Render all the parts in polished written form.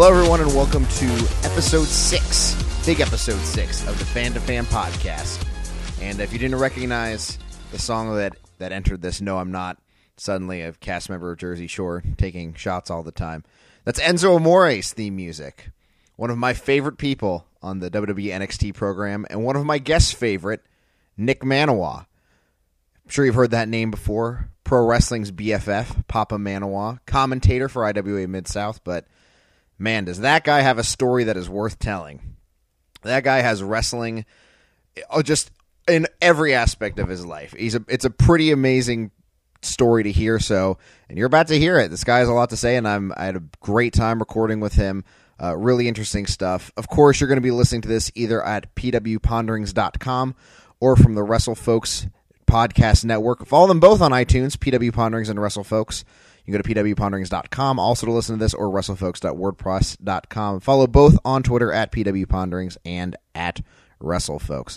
Hello, everyone, and welcome to episode 6, big episode 6 of the Fan to Fan podcast. And if you didn't recognize the song that entered this, no, I'm not suddenly a cast member of Jersey Shore taking shots all the time. That's Enzo Amore's theme music, one of my favorite people on the WWE NXT program, and one of my guest favorite, Nick Manoa. I'm sure you've heard that name before. Pro Wrestling's BFF, Papa Manoa, commentator for IWA Mid-South, but man, does that guy have a story that is worth telling. That guy has wrestling just in every aspect of his life. It's a pretty amazing story to hear, and you're about to hear it. This guy has a lot to say, and I had a great time recording with him. Really interesting stuff. Of course, you're going to be listening to this either at pwponderings.com or from the WrestleFolks Podcast Network. Follow them both on iTunes, PW Ponderings and WrestleFolks. You can go to pwponderings.com also to listen to this, or wrestlefolks.wordpress.com. Follow both on Twitter at pwponderings and at WrestleFolks.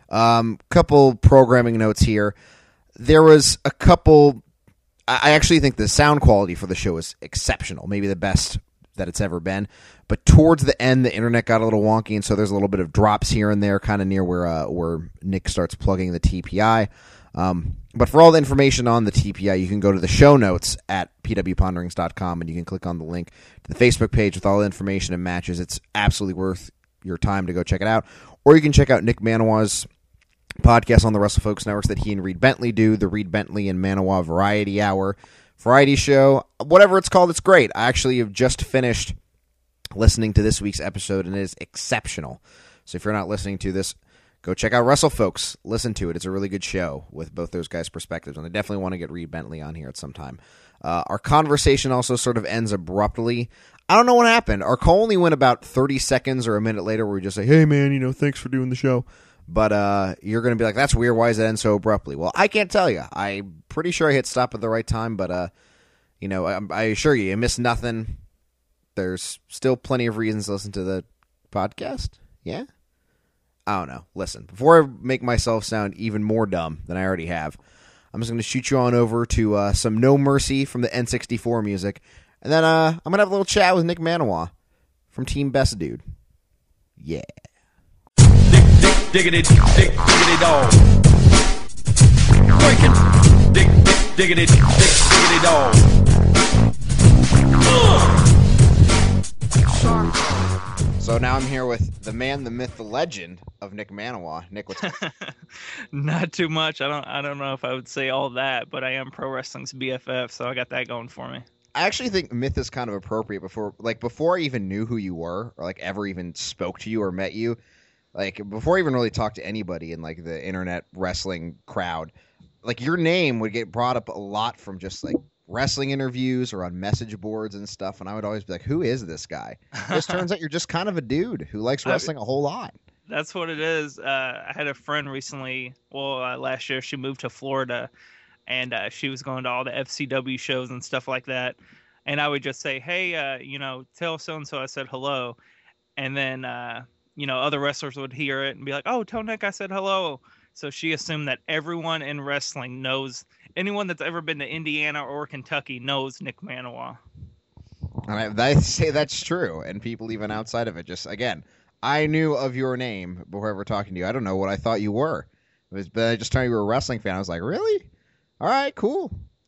Couple programming notes here. There was a couple... I actually think the sound quality for the show is exceptional, maybe the best that it's ever been. But towards the end, the internet got a little wonky, and so there's a little bit of drops here and there, kind of near where Nick starts plugging the TPI. But for all the information on the TPI, you can go to the show notes at pwponderings.com, and you can click on the link to the Facebook page with all the information and matches. It's absolutely worth your time to go check it out. Or you can check out Nick Manoa's podcast on the WrestleFolks Networks that he and Reed Bentley do, the Reed Bentley and Manoa Variety Hour variety show. Whatever it's called, it's great. I actually have just finished listening to this week's episode, and it is exceptional. So if you're not listening to this, go check out WrestleFolks. Listen to it. It's a really good show with both those guys' perspectives, and I definitely want to get Reed Bentley on here at some time. Our conversation also sort of ends abruptly. I don't know what happened. Our call only went about 30 seconds or a minute later where we just say, hey, man, thanks for doing the show. But you're going to be like, that's weird. Why does it end so abruptly? Well, I can't tell you. I'm pretty sure I hit stop at the right time, but, I assure you missed nothing. There's still plenty of reasons to listen to the podcast. Yeah? I don't know. Listen, before I make myself sound even more dumb than I already have, I'm just going to shoot you on over to some No Mercy from the N64 music, and then I'm going to have a little chat with Nick Manoa from Team Best Dude. Yeah. Diggity, diggity dog. Breaking. Diggity, diggity dog. So now I'm here with the man, the myth, the legend of Nick Manoa. Nick, what's up? Not too much. I don't know if I would say all that, but I am Pro Wrestling's BFF, so I got that going for me. I actually think myth is kind of appropriate before I even knew who you were, or ever even spoke to you or met you. Before I even really talked to anybody in the internet wrestling crowd, your name would get brought up a lot from just wrestling interviews or on message boards and stuff, and I would always be like, who is this guy? This turns out you're just kind of a dude who likes wrestling a whole lot. That's what it is. I had a friend recently, last year, she moved to Florida, and she was going to all the FCW shows and stuff like that, and I would just say, hey, tell so-and-so I said hello, and then other wrestlers would hear it and be like, oh, tell Nick I said hello. So she assumed that everyone in wrestling knows, anyone that's ever been to Indiana or Kentucky knows Nick Manoa. And I say that's true, and people even outside of it, just, again, I knew of your name before ever talking to you. I don't know what I thought you were. But I just told you were a wrestling fan. I was like, really? All right, cool.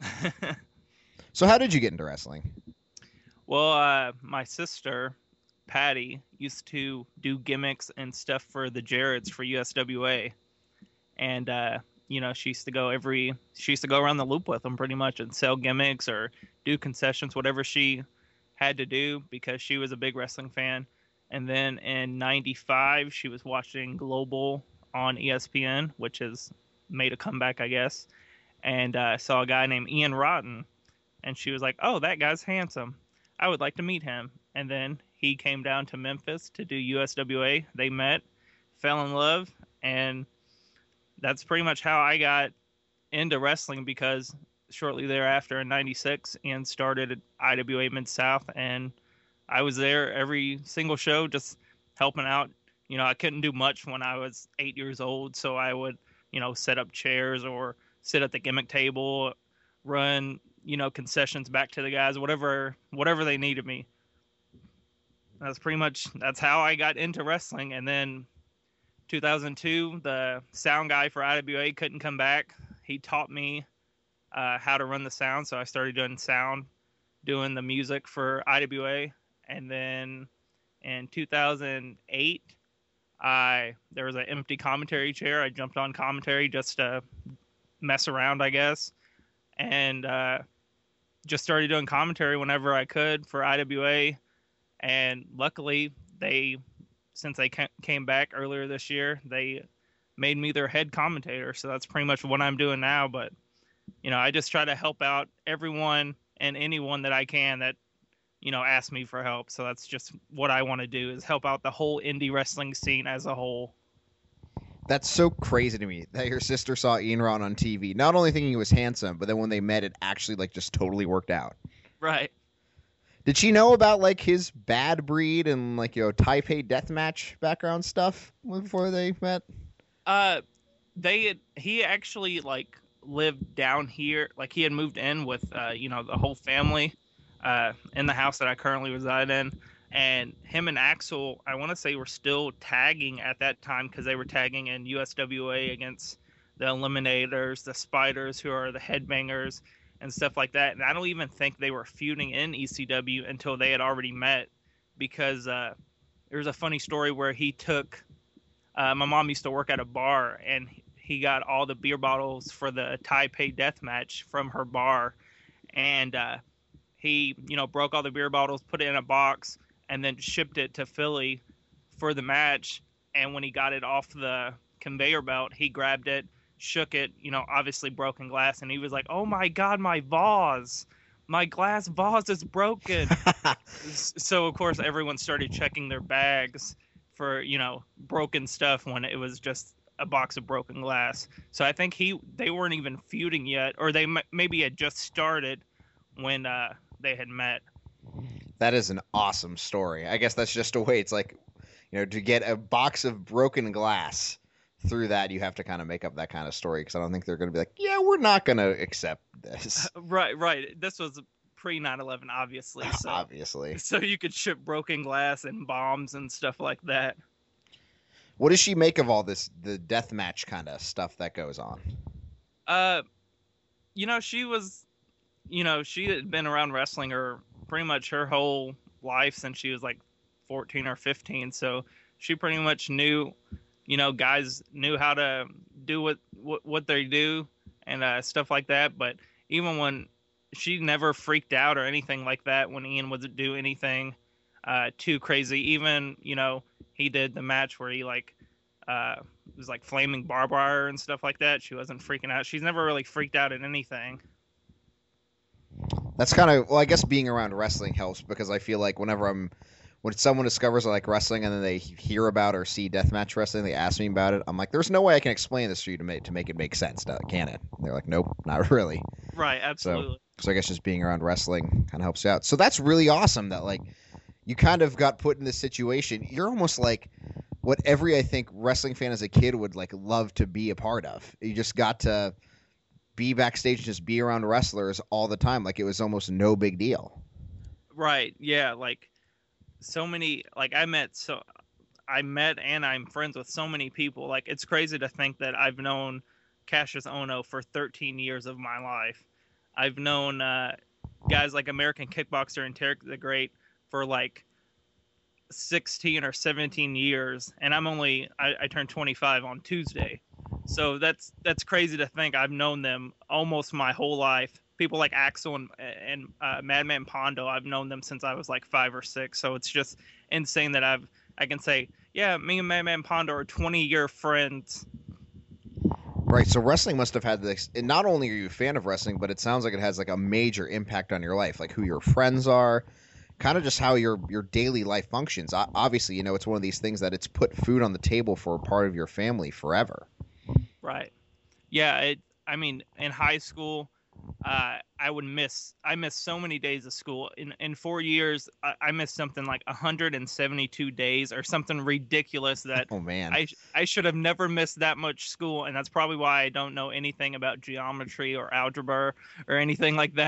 So how did you get into wrestling? Well, my sister, Patty, used to do gimmicks and stuff for the Jarretts for USWA. And, she used to go around the loop with them pretty much and sell gimmicks or do concessions, whatever she had to do, because she was a big wrestling fan. And then in 95, she was watching Global on ESPN, which has made a comeback, I guess. And saw a guy named Ian Rotten. And she was like, oh, that guy's handsome. I would like to meet him. And then he came down to Memphis to do USWA. They met, fell in love, and that's pretty much how I got into wrestling, because shortly thereafter in 96, Ian started at IWA Mid-South, and I was there every single show just helping out. I couldn't do much when I was 8 years old, so I would, set up chairs or sit at the gimmick table, run, concessions back to the guys, whatever they needed me. that's how I got into wrestling. And then 2002, the sound guy for IWA couldn't come back. He taught me how to run the sound, so I started doing sound, doing the music for IWA. And then in 2008, there was an empty commentary chair. I jumped on commentary just to mess around, I guess, and just started doing commentary whenever I could for IWA. And luckily, since they came back earlier this year, they made me their head commentator. So that's pretty much what I'm doing now. But, I just try to help out everyone and anyone that I can that, ask me for help. So that's just what I want to do, is help out the whole indie wrestling scene as a whole. That's so crazy to me that your sister saw Ian Rotten on TV, not only thinking he was handsome, but then when they met, it actually just totally worked out. Right. Did she know about his Bad Breed and Taipei deathmatch background stuff before they met? He actually lived down here. He had moved in with the whole family in the house that I currently reside in. And him and Axel, I want to say, were still tagging at that time because they were tagging in USWA against the Eliminators, the Spiders, who are the Headbangers, and stuff like that. And I don't even think they were feuding in ECW until they had already met, because there's a funny story where he took my mom used to work at a bar, and he got all the beer bottles for the Taipei death match from her bar. And he, broke all the beer bottles, put it in a box, and then shipped it to Philly for the match. And when he got it off the conveyor belt, he grabbed it, shook it, obviously broken glass, and he was like, "Oh my God, my vase! My glass vase is broken." So, of course, everyone started checking their bags for, broken stuff when it was just a box of broken glass. So I think they weren't even feuding yet, or they maybe had just started when they had met. That is an awesome story. I guess that's just a way. It's to get a box of broken glass through that, you have to kind of make up that kind of story, because I don't think they're going to be like, yeah, we're not going to accept this. Right. This was pre 9/11, obviously. So, obviously. So you could ship broken glass and bombs and stuff like that. What does she make of all this, the deathmatch kind of stuff that goes on? She was, she had been around wrestling pretty much her whole life since she was 14 or 15. So she pretty much knew, guys knew how to do what they do and stuff like that. But even when she never freaked out or anything like that when Ian would do anything too crazy. Even, he did the match where he was flaming barbed wire and stuff like that. She wasn't freaking out. She's never really freaked out at anything. That's kind of, I guess being around wrestling helps, because I feel like when someone discovers I like wrestling and then they hear about or see deathmatch wrestling, they ask me about it, I'm like, there's no way I can explain this to you to make it make sense, can it? And they're like, nope, not really. Right, absolutely. So I guess just being around wrestling kind of helps you out. So that's really awesome that you kind of got put in this situation. You're almost like what every, I think, wrestling fan as a kid would love to be a part of. You just got to be backstage and just be around wrestlers all the time. It was almost no big deal. Right. Yeah. So many, I met and I'm friends with so many people. It's crazy to think that I've known Cassius Ohno for 13 years of my life. I've known guys like American Kickboxer and Tarek the Great for 16 or 17 years, and I turned 25 on Tuesday. So that's crazy to think I've known them almost my whole life. People like Axel and Madman Pondo, I've known them since I was 5 or 6. So it's just insane that I can say, yeah, me and Madman Pondo are 20-year friends. Right, so wrestling must have had this, and not only are you a fan of wrestling, but it sounds like it has a major impact on your life, who your friends are, kind of just how your daily life functions. Obviously, it's one of these things that it's put food on the table for a part of your family forever. Right. Yeah, in high school, I missed so many days of school. In 4 years, I missed something 172 days or something ridiculous that oh man, I should have never missed that much school, and that's probably why I don't know anything about geometry or algebra or anything like that.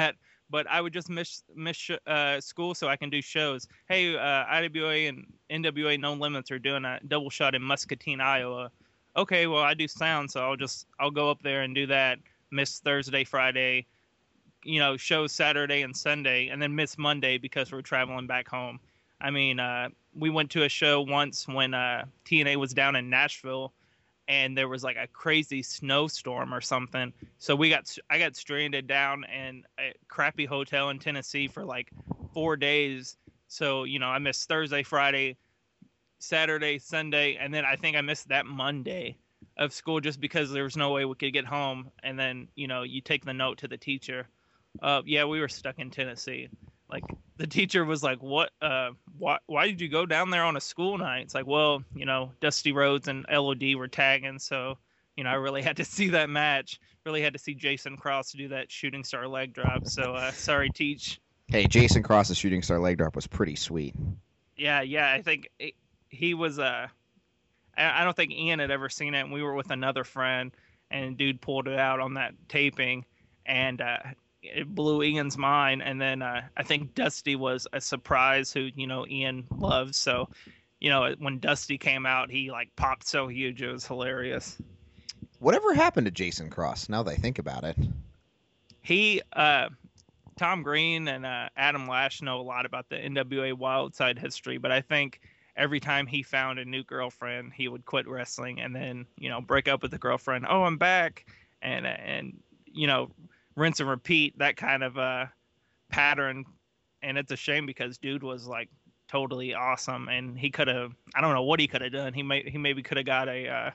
but I would just miss school so I can do shows. Hey, IWA and NWA No Limits are doing a double shot in Muscatine, Iowa. Okay, well I do sound, so I'll go up there and do that. Miss Thursday, Friday, shows Saturday and Sunday, and then miss Monday because we're traveling back home. I mean, we went to a show once when TNA was down in Nashville, and there was like a crazy snowstorm or something. So I got stranded down in a crappy hotel in Tennessee for like 4 days. So, I missed Thursday, Friday, Saturday, Sunday, and then I think I missed that Monday of school just because there was no way we could get home. And then, you take the note to the teacher. Yeah, we were stuck in Tennessee. Like, the teacher was like, what, why did you go down there on a school night? It's like, well, Dusty Rhodes and LOD were tagging. So, I really had to see that match, really had to see Jason Cross do that shooting star leg drop. So, sorry, Teach. Hey, Jason Cross's shooting star leg drop was pretty sweet. Yeah. I think he was, I don't think Ian had ever seen it. And we were with another friend, and dude pulled it out on that taping, and, it blew Ian's mind. And then I think Dusty was a surprise, who Ian loves. So when Dusty came out, he like popped so huge, it was hilarious. Whatever happened to Jason Cross? Now that I think about it, he Tom Green and Adam Lash know a lot about the NWA Wildside history, but I think every time he found a new girlfriend, he would quit wrestling and then break up with the girlfriend. Oh, I'm back, and rinse and repeat, that kind of pattern. And it's a shame because dude was like totally awesome, and he could have, I don't know what he could have done. He maybe could have got a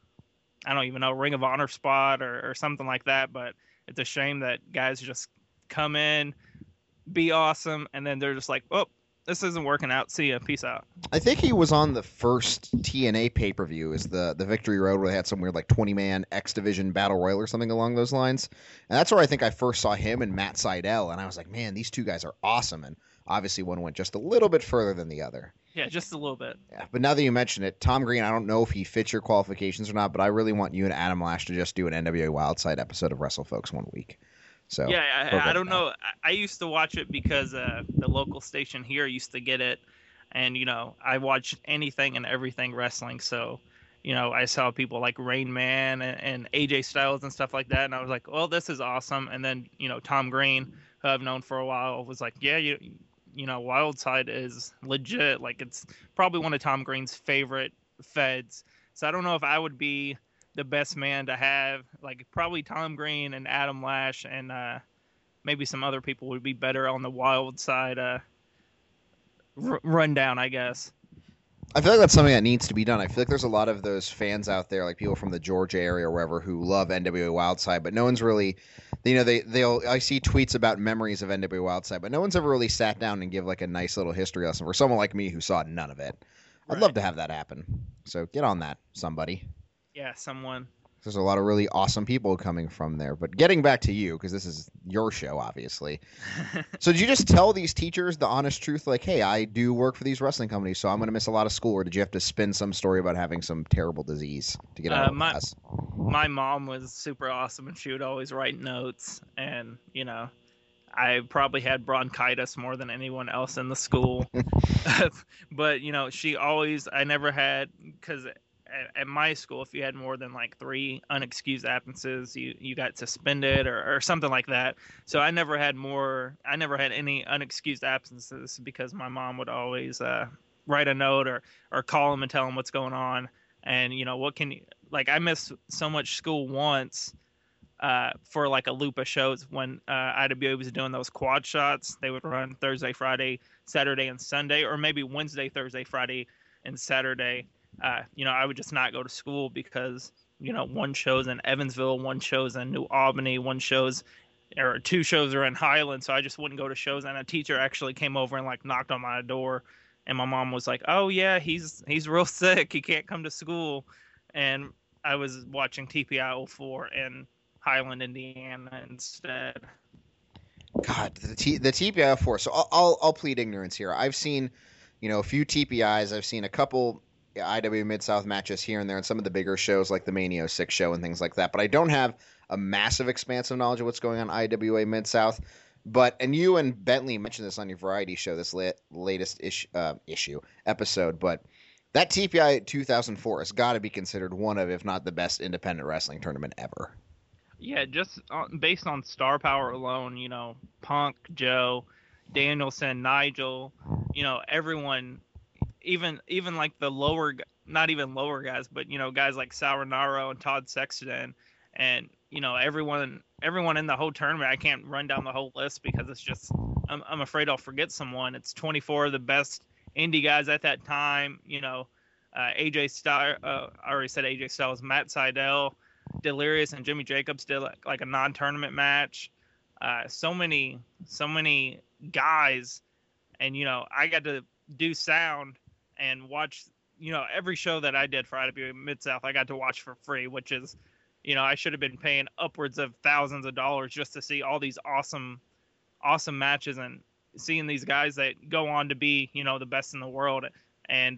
I don't even know, Ring of Honor spot or something like that. But it's a shame that guys just come in, be awesome, and then they're just like, oh, this isn't working out, see ya, peace out. I think he was on the first TNA pay-per-view, is the Victory Road, where they had some weird like 20-man X Division Battle Royal or something along those lines. And that's where I think I first saw him and Matt Sydal, and I was like, man, these two guys are awesome. And obviously one went just a little bit further than the other. Yeah, just a little bit. Yeah, but now that you mention it, Tom Green, I don't know if he fits your qualifications or not, but I really want you and Adam Lash to just do an NWA Wildside episode of WrestleFolks one week. So yeah, I don't know. I used to watch it because the local station here used to get it, and I watched anything and everything wrestling. So I saw people like Rain Man and AJ Styles and stuff like that, and I was like, well, this is awesome. And then Tom Green, who I've known for a while, was like, yeah, Wildside is legit. Like, it's probably one of Tom Green's favorite feds. So I don't know if I would be the best man to have. Like, probably Tom Green and Adam Lash and maybe some other people would be better on the Wildside rundown, I guess. I feel like that's something that needs to be done. I feel like there's a lot of those fans out there, like people from the Georgia area or wherever, who love NWA Wildside, but no one's really, I see tweets about memories of NWA Wildside, but no one's ever really sat down and give like a nice little history lesson for someone like me who saw none of it. I'd love to have that happen. So get on that, somebody. Yeah, someone. There's a lot of really awesome people coming from there. But getting back to you, because this is your show, obviously. So did you just tell these teachers the honest truth, like, hey, I do work for these wrestling companies, so I'm going to miss a lot of school, or did you have to spin some story about having some terrible disease to get out of class? My mom was super awesome, and she would always write notes. And, I probably had bronchitis more than anyone else in the school. But, she always, I never had, because at my school, if you had more than like 3 unexcused absences, you got suspended or something like that. So I never had any unexcused absences because my mom would always write a note or call them and tell them what's going on. And I missed so much school once for like a loop of shows when IWA was doing those quad shots. They would run Thursday, Friday, Saturday, and Sunday, or maybe Wednesday, Thursday, Friday, and Saturday. I would just not go to school because, one show's in Evansville, one show's in New Albany, 2 shows are in Highland. So I just wouldn't go to shows. And a teacher actually came over and like knocked on my door, and my mom was like, oh yeah, he's real sick, he can't come to school. And I was watching TPI 04 in Highland, Indiana instead. God, the TPI 04. So I'll plead ignorance here. I've seen, a few TPIs. I've seen a couple IW Mid-South matches here and there and some of the bigger shows like the Mania 06 show and things like that. But I don't have a massive expansive knowledge of what's going on IWA Mid-South. But and you and Bentley mentioned this on your variety show, this latest episode. But that TPI 2004 has got to be considered one of, if not the best independent wrestling tournament ever. Yeah, just based on star power alone, Punk, Joe, Danielson, Nigel, everyone, even like the lower, not even lower guys, but guys like Sauronaro and Todd Sexton, and everyone in the whole tournament. I can't run down the whole list because it's just I'm afraid I'll forget someone. It's 24 of the best indie guys at that time. AJ Styles, I already said AJ Styles, Matt Sydal, Delirious, and Jimmy Jacobs did like a non-tournament match. So many guys, and I got to do sound and watch every show that I did for IWA Mid-South. I got to watch for free, which is I should have been paying upwards of thousands of dollars just to see all these awesome matches and seeing these guys that go on to be the best in the world and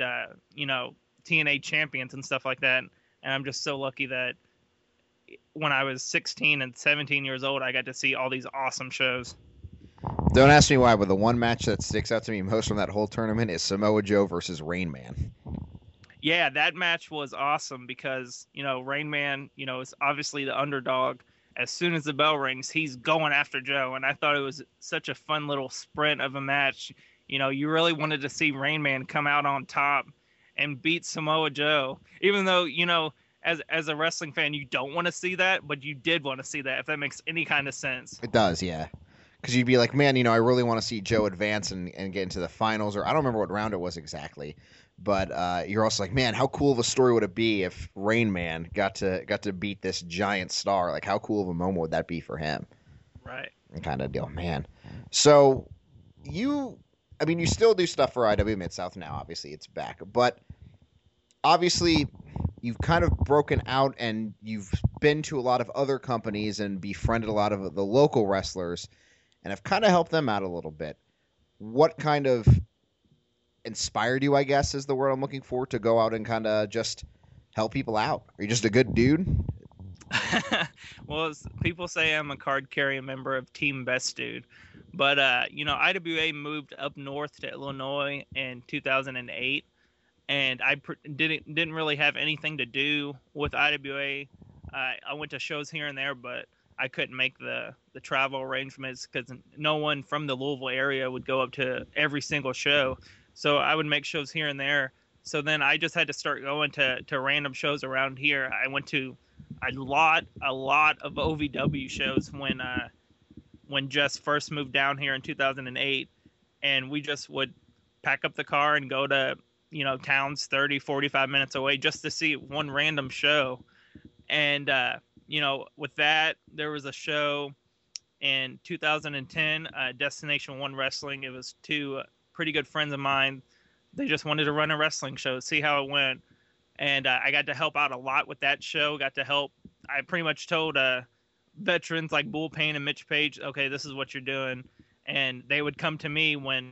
TNA champions and stuff like that. And I'm just so lucky that when I was 16 and 17 years old, I got to see all these awesome shows. Don't ask me why, but the one match that sticks out to me most from that whole tournament is Samoa Joe versus Rain Man. Yeah, that match was awesome because, Rain Man, is obviously the underdog. As soon as the bell rings, he's going after Joe. And I thought it was such a fun little sprint of a match. You really wanted to see Rain Man come out on top and beat Samoa Joe. Even though, as a wrestling fan, you don't want to see that, but you did want to see that, if that makes any kind of sense. It does, yeah. Because you'd be like, man, I really want to see Joe advance and get into the finals. Or I don't remember what round it was exactly. But you're also like, man, how cool of a story would it be if Rain Man got to beat this giant star? Like, how cool of a moment would that be for him? Right. Kind of deal, man. So you still do stuff for IW Mid-South now. Obviously, it's back. But obviously, you've kind of broken out and you've been to a lot of other companies and befriended a lot of the local wrestlers and have kind of helped them out a little bit. What kind of inspired you, I guess, is the word I'm looking for, to go out and kind of just help people out? Are you just a good dude? Well, people say I'm a card-carrying member of Team Best Dude. But, IWA moved up north to Illinois in 2008. And I didn't really have anything to do with IWA. I went to shows here and there, but I couldn't make the travel arrangements because no one from the Louisville area would go up to every single show. So I would make shows here and there. So then I just had to start going to random shows around here. I went to a lot of OVW shows when Jess first moved down here in 2008, and we just would pack up the car and go to towns 30, 45 minutes away just to see one random show. And, with that, there was a show in 2010, Destination One Wrestling. It was two pretty good friends of mine. They just wanted to run a wrestling show, see how it went. And I got to help out a lot with that show. I pretty much told veterans like Bull Payne and Mitch Page, okay, this is what you're doing. And they would come to me when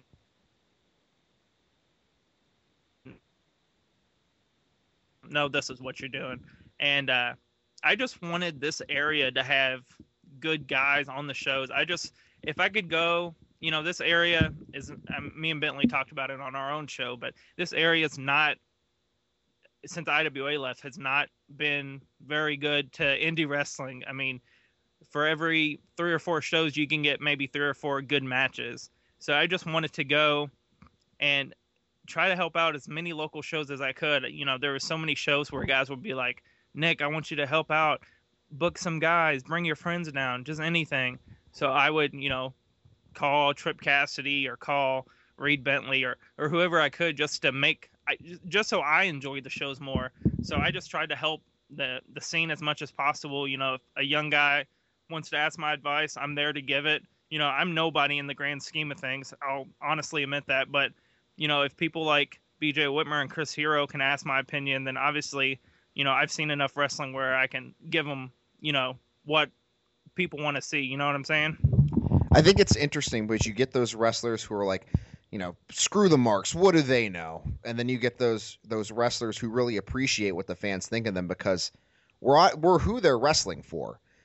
no, this is what you're doing. And I just wanted this area to have good guys on the shows. If I could go, this area is, me and Bentley talked about it on our own show, but this area is not, since IWA left, has not been very good to indie wrestling. I mean, for every 3 or 4 shows, you can get maybe 3 or 4 good matches. So I just wanted to go and try to help out as many local shows as I could. There were so many shows where guys would be like, Nick, I want you to help out, book some guys, bring your friends down, just anything. So I would, call Trip Cassidy or call Reed Bentley or whoever I could just so I enjoyed the shows more. So I just tried to help the scene as much as possible. If a young guy wants to ask my advice, I'm there to give it. I'm nobody in the grand scheme of things. I'll honestly admit that. But, if people like BJ Whitmer and Chris Hero can ask my opinion, then obviously, I've seen enough wrestling where I can give them, what people want to see. You know what I'm saying? I think it's interesting because you get those wrestlers who are like, screw the marks. What do they know? And then you get those wrestlers who really appreciate what the fans think of them because we're who they're wrestling for.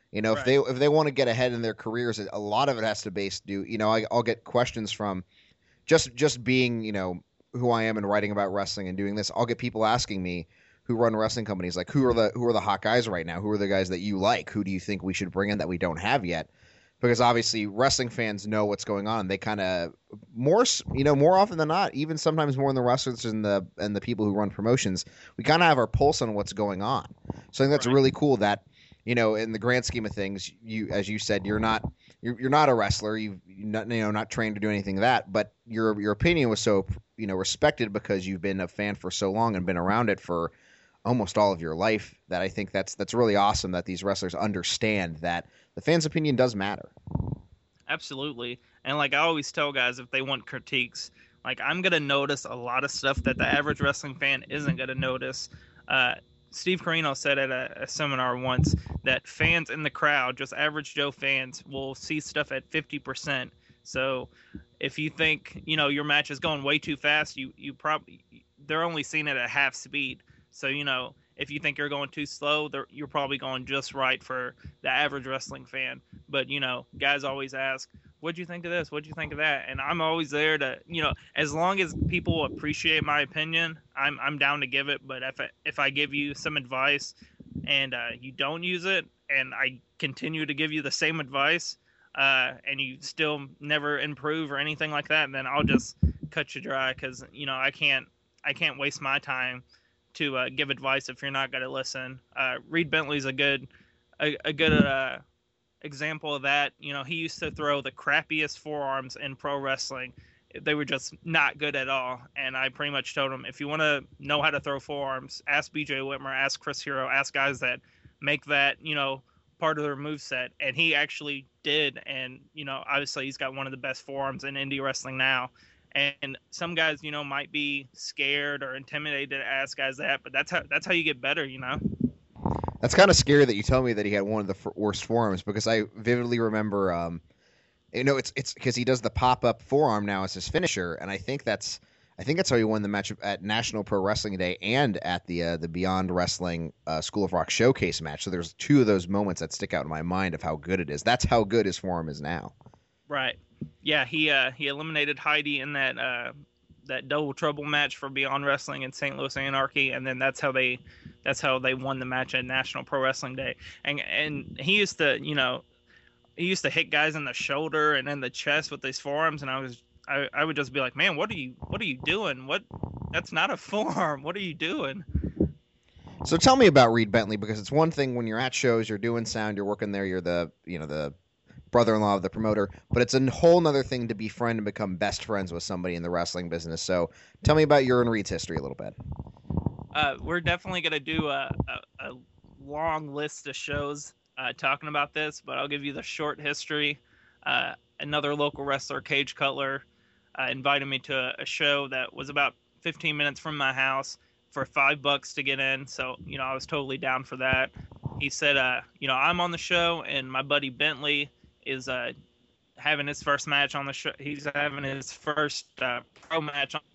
You know, Right. if they want to get ahead in their careers, a lot of it has to base do. You know, I'll get questions from just being, you know, who I am and writing about wrestling and doing this. I'll get people asking me who run wrestling companies, like who are the hot guys right now? Who are the guys that you like? Who do you think we should bring in that we don't have yet? Because obviously wrestling fans know what's going on. They kind of more often than not, even sometimes more than the wrestlers and the people who run promotions, we kind of have our pulse on what's going on. So I think that's Right. really cool that, you know, in the grand scheme of things, as you said, you're not a wrestler. You're not trained to do anything of that, but your opinion was so, you know, respected because you've been a fan for so long and been around it for almost all of your life, that I think that's really awesome that these wrestlers understand that the fans' opinion does matter. Absolutely. And like I always tell guys, if they want critiques, like I'm gonna notice a lot of stuff that the average wrestling fan isn't gonna notice. Steve Corino said at a seminar once that fans in the crowd, just average Joe fans, will see stuff at 50%. So if you think, you know, your match is going way too fast, you probably, they're only seeing it at half speed. So, you know, if you think you're going too slow, you're probably going just right for the average wrestling fan. But, you know, guys always ask, what'd you think of this? What'd you think of that? And I'm always there to, you know, as long as people appreciate my opinion, I'm down to give it. But if I give you some advice and you don't use it, and I continue to give you the same advice, and you still never improve or anything like that, then I'll just cut you dry, because, you know, I can't waste my time to give advice if you're not going to listen. Reed Bentley's a good example of that. You know, he used to throw the crappiest forearms in pro wrestling. They were just not good at all. And I pretty much told him, if you want to know how to throw forearms, ask BJ Whitmer, ask Chris Hero, ask guys that make that, you know, part of their moveset. And he actually did. And, you know, obviously he's got one of the best forearms in indie wrestling now. And some guys, you know, might be scared or intimidated to ask guys that, but that's how you get better, you know. That's kind of scary that you tell me that he had one of the worst forearms, because I vividly remember, you know, it's because he does the pop up forearm now as his finisher, and I think that's how he won the match at National Pro Wrestling Day and at the Beyond Wrestling School of Rock Showcase match. So there's two of those moments that stick out in my mind of how good it is. That's how good his forearm is now. Right. Yeah, he eliminated Heidi in that Double Trouble match for Beyond Wrestling in St. Louis Anarchy, and then that's how they won the match at National Pro Wrestling Day. And he used to, you know, hit guys in the shoulder and in the chest with his forearms, and I would just be like, man, what are you doing? That's not a forearm. What are you doing? So tell me about Reed Bentley, because it's one thing when you're at shows, you're doing sound, you're working there, you're the brother-in-law of the promoter, but it's a whole nother thing to befriend and become best friends with somebody in the wrestling business. So tell me about your and Reed's history a little bit. We're definitely going to do a long list of shows talking about this, but I'll give you the short history. Another local wrestler, Cage Cutler, invited me to a show that was about 15 minutes from my house for $5 to get in. So, you know, I was totally down for that. He said, you know, I'm on the show, and my buddy Bentley is having his first match on the show. He's having his first pro match on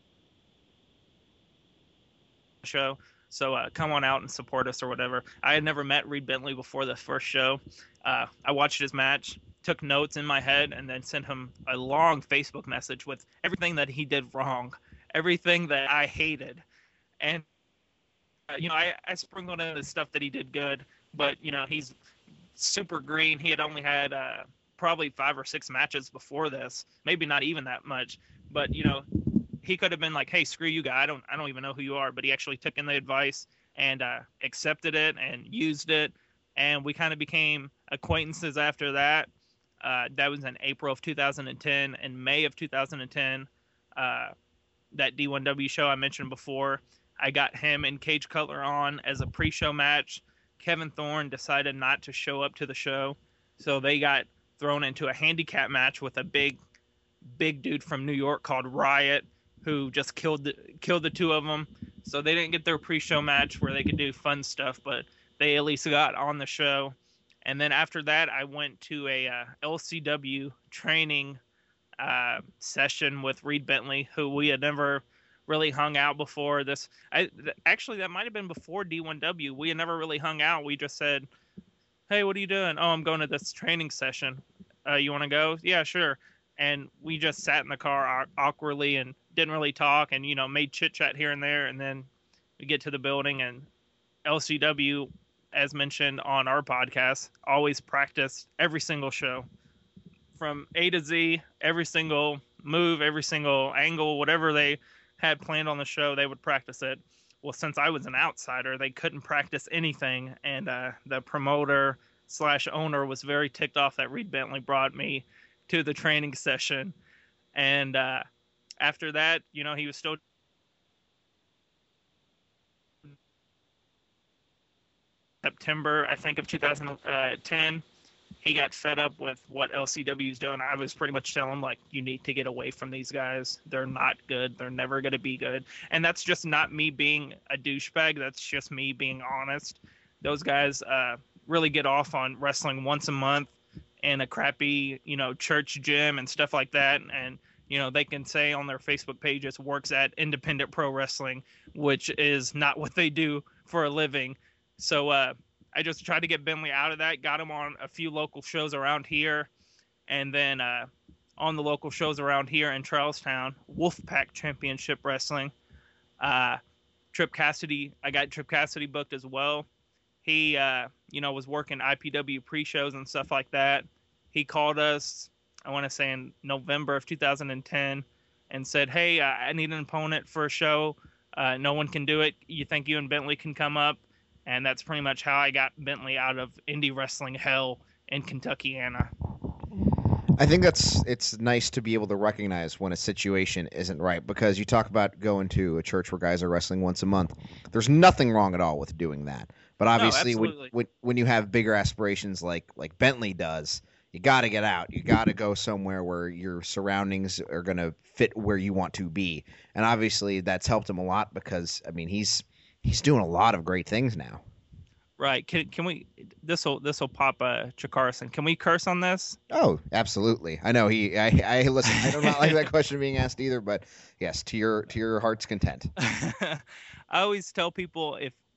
the show. So come on out and support us or whatever. I had never met Reed Bentley before the first show. I watched his match, took notes in my head, and then sent him a long Facebook message with everything that he did wrong, everything that I hated. And, you know, I sprinkled in the stuff that he did good, but, you know, he's super green. He had only had probably 5 or 6 matches before this, maybe not even that much. But, you know, he could have been like, hey, screw you guy, I don't even know who you are. But he actually took in the advice and accepted it and used it, and we kind of became acquaintances after that. That was in April of 2010. In May of 2010, that D1W show I mentioned before, I got him and Cage Cutler on as a pre-show match. Kevin Thorne decided not to show up to the show, so they got thrown into a handicap match with a big dude from New York called Riot, who just killed the two of them. So they didn't get their pre-show match where they could do fun stuff, but they at least got on the show. And then after that, I went to a LCW training session with Reed Bentley, who we had never really hung out before this. Actually, that might have been before D1W. We had never really hung out. We just said, hey, what are you doing? Oh, I'm going to this training session. You want to go? Yeah, sure. And we just sat in the car awkwardly and didn't really talk, and made chit chat here and there. And then we get to the building, and LCW, as mentioned on our podcast, always practiced every single show from A to Z, every single move, every single angle, whatever they had planned on the show, they would practice it. Well, since I was an outsider, they couldn't practice anything, and the promoter / owner was very ticked off that Reed Bentley brought me to the training session. And after that, he was still September, I think, of 2010. He got fed up with what LCW's doing. I was pretty much telling him, like, you need to get away from these guys. They're not good. They're never going to be good. And that's just not me being a douchebag. That's just me being honest. Those guys really get off on wrestling once a month in a crappy, church gym and stuff like that. And, they can say on their Facebook pages, works at Independent Pro Wrestling, which is not what they do for a living. So I just tried to get Bentley out of that, got him on a few local shows around here, and then on the local shows around here in Charlestown, Wolfpack Championship Wrestling. Trip Cassidy, I got Trip Cassidy booked as well. He, was working IPW pre-shows and stuff like that. He called us, I want to say in November of 2010, and said, hey, I need an opponent for a show. No one can do it. You think you and Bentley can come up? And that's pretty much how I got Bentley out of indie wrestling hell in Kentuckiana. I think it's nice to be able to recognize when a situation isn't right, because you talk about going to a church where guys are wrestling once a month. There's nothing wrong at all with doing that. But obviously, when you have bigger aspirations like Bentley does, you got to get out. You got to go somewhere where your surroundings are going to fit where you want to be. And obviously, that's helped him a lot because, I mean, he's doing a lot of great things now. Right. Can we? This will pop Chakarson. Can we curse on this? Oh, absolutely. I know I listen. I do not like that question being asked either, but yes, to your heart's content. I always tell people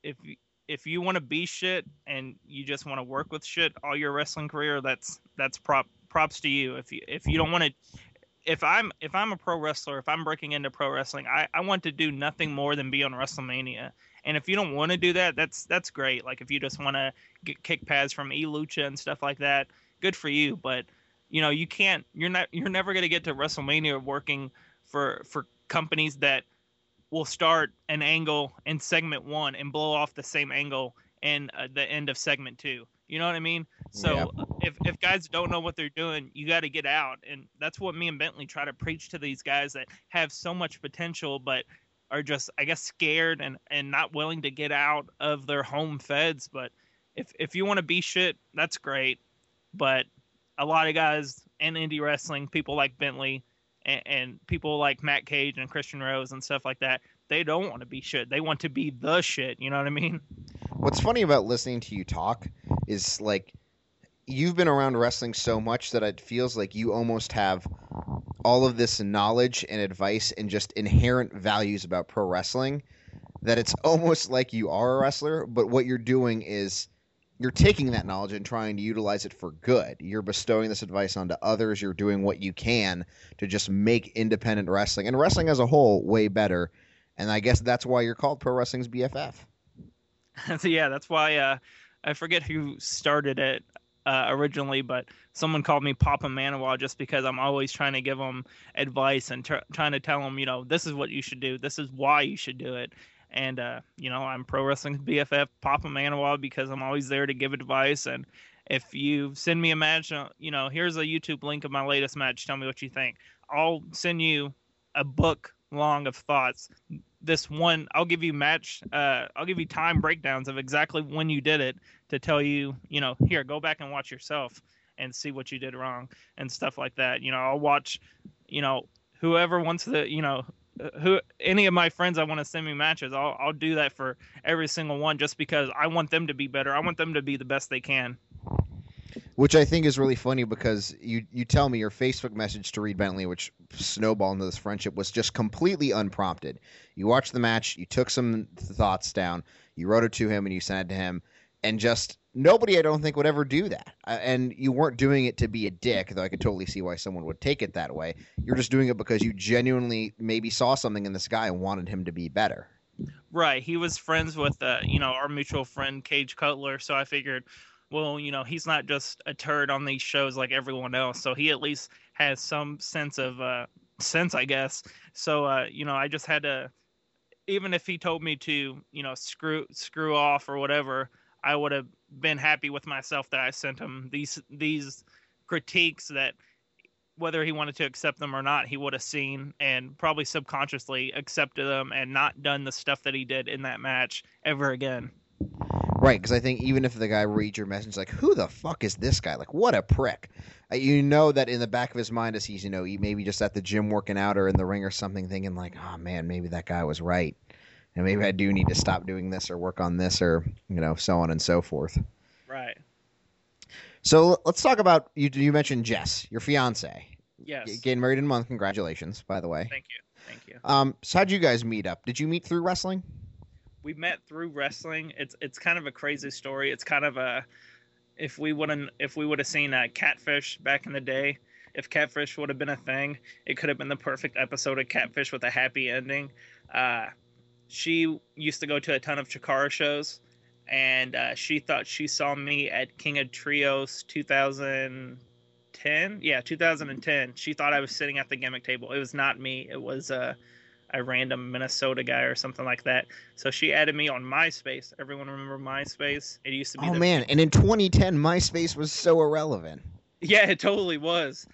if you want to be shit and you just want to work with shit all your wrestling career, that's props to you. If you don't want to. If I'm a pro wrestler, if I'm breaking into pro wrestling, I want to do nothing more than be on WrestleMania. And if you don't want to do that, that's great. Like if you just want to get kick pads from E-Lucha and stuff like that, good for you. But you can't. You're never going to get to WrestleMania working for companies that will start an angle in segment 1 and blow off the same angle in the end of segment 2. You know what I mean? So if guys don't know what they're doing, you got to get out. And that's what me and Bentley try to preach to these guys that have so much potential, but are just, I guess, scared and not willing to get out of their home feds. But if you want to be shit, that's great. But a lot of guys in indie wrestling, people like Bentley and people like Matt Cage and Christian Rose and stuff like that, they don't want to be shit. They want to be the shit. You know what I mean? What's funny about listening to you talk is, like, you've been around wrestling so much that it feels like you almost have all of this knowledge and advice and just inherent values about pro wrestling that it's almost like you are a wrestler, but what you're doing is you're taking that knowledge and trying to utilize it for good. You're bestowing this advice onto others. You're doing what you can to just make independent wrestling and wrestling as a whole way better. And I guess that's why you're called Pro Wrestling's BFF. So yeah, that's why I forget who started it originally, but someone called me Papa Manawa just because I'm always trying to give them advice and trying to tell them, this is what you should do. This is why you should do it. And, I'm Pro Wrestling's BFF, Papa Manawa, because I'm always there to give advice. And if you send me a match, here's a YouTube link of my latest match. Tell me what you think. I'll send you a book long of thoughts. This one, I'll give you I'll give you time breakdowns of exactly when you did it to tell you, here, go back and watch yourself and see what you did wrong and stuff like that. I'll watch, whoever wants to, any of my friends I want to send me matches, I'll do that for every single one just because I want them to be better. I want them to be the best they can. Which I think is really funny because you tell me your Facebook message to Reed Bentley, which snowballed into this friendship, was just completely unprompted. You watched the match, you took some thoughts down, you wrote it to him, and you sent it to him, and just nobody I don't think would ever do that. And you weren't doing it to be a dick, though I could totally see why someone would take it that way. You're just doing it because you genuinely maybe saw something in this guy and wanted him to be better. Right. He was friends with, our mutual friend, Cage Cutler. So I figured, well, he's not just a turd on these shows like everyone else. So he at least has some sense of sense, I guess. So, I just had to, even if he told me to, screw off or whatever, I would have been happy with myself that I sent him these critiques that, whether he wanted to accept them or not, he would have seen and probably subconsciously accepted them and not done the stuff that he did in that match ever again. Right, because I think even if the guy reads your message like, who the fuck is this guy? Like, what a prick. You know that in the back of his mind as he's, he maybe just at the gym working out or in the ring or something thinking like, oh, man, maybe that guy was right. And maybe I do need to stop doing this or work on this or, so on and so forth. Right. So let's talk about, you mentioned Jess, your fiance. Yes. Getting married in a month. Congratulations, by the way. Thank you. So how'd you guys meet up? Did you meet through wrestling? We met through wrestling. It's kind of a crazy story. It's kind of if we would have seen Catfish back in the day, if Catfish would have been a thing, it could have been the perfect episode of Catfish with a happy ending. She used to go to a ton of Chikara shows, and she thought she saw me at King of Trios 2010. Yeah, 2010. She thought I was sitting at the gimmick table. It was not me. It was a random Minnesota guy or something like that. So she added me on MySpace. Everyone remember MySpace? It used to be. Oh, man. And in 2010, MySpace was so irrelevant. Yeah, it totally was.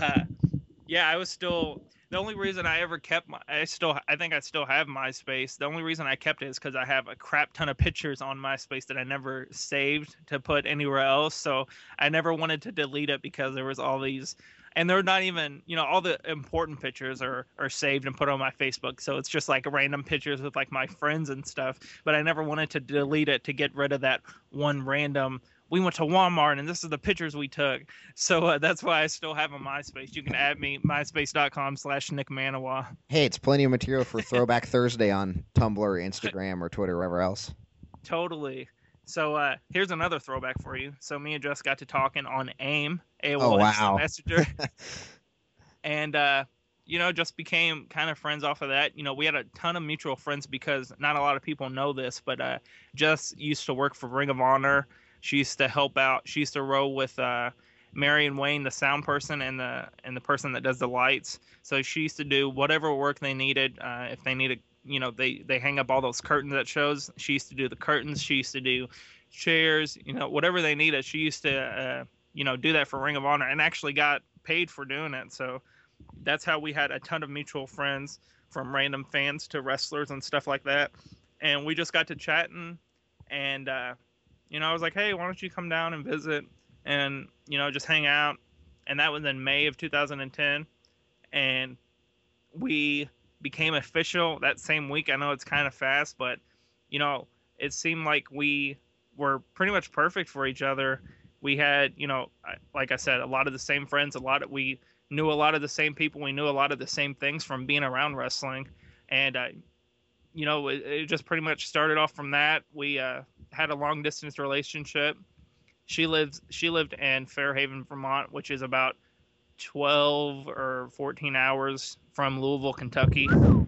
I was still... The only reason I ever kept I think I still have MySpace. The only reason I kept it is because I have a crap ton of pictures on MySpace that I never saved to put anywhere else. So I never wanted to delete it because there was all these, and they're not even, all the important pictures are saved and put on my Facebook. So it's just like random pictures with like my friends and stuff. But I never wanted to delete it to get rid of that one random. We went to Walmart, and this is the pictures we took. So that's why I still have a MySpace. You can add me, myspace.com/Nick Manawa. Hey, it's plenty of material for Throwback Thursday on Tumblr, Instagram, or Twitter, wherever else. Totally. So here's another throwback for you. So me and Jess got to talking on AIM, AOL Oh, wow. Messenger. And, just became kind of friends off of that. We had a ton of mutual friends because not a lot of people know this, but Jess used to work for Ring of Honor. She used to help out. She used to roll with Mary and Wayne, the sound person, and the person that does the lights. So she used to do whatever work they needed. If they needed, they hang up all those curtains at shows. She used to do the curtains. She used to do chairs. Whatever they needed. She used to, do that for Ring of Honor and actually got paid for doing it. So that's how we had a ton of mutual friends, from random fans to wrestlers and stuff like that. And we just got to chatting, and I was like, hey, why don't you come down and visit and, just hang out. And that was in May of 2010. And we became official that same week. I know it's kind of fast, but, it seemed like we were pretty much perfect for each other. We had, like I said, a lot of the same friends, we knew a lot of the same people. We knew a lot of the same things from being around wrestling. And, it just pretty much started off from that. We had a long distance relationship. She lived in Fairhaven, Vermont, which is about 12 or 14 hours from Louisville, Kentucky.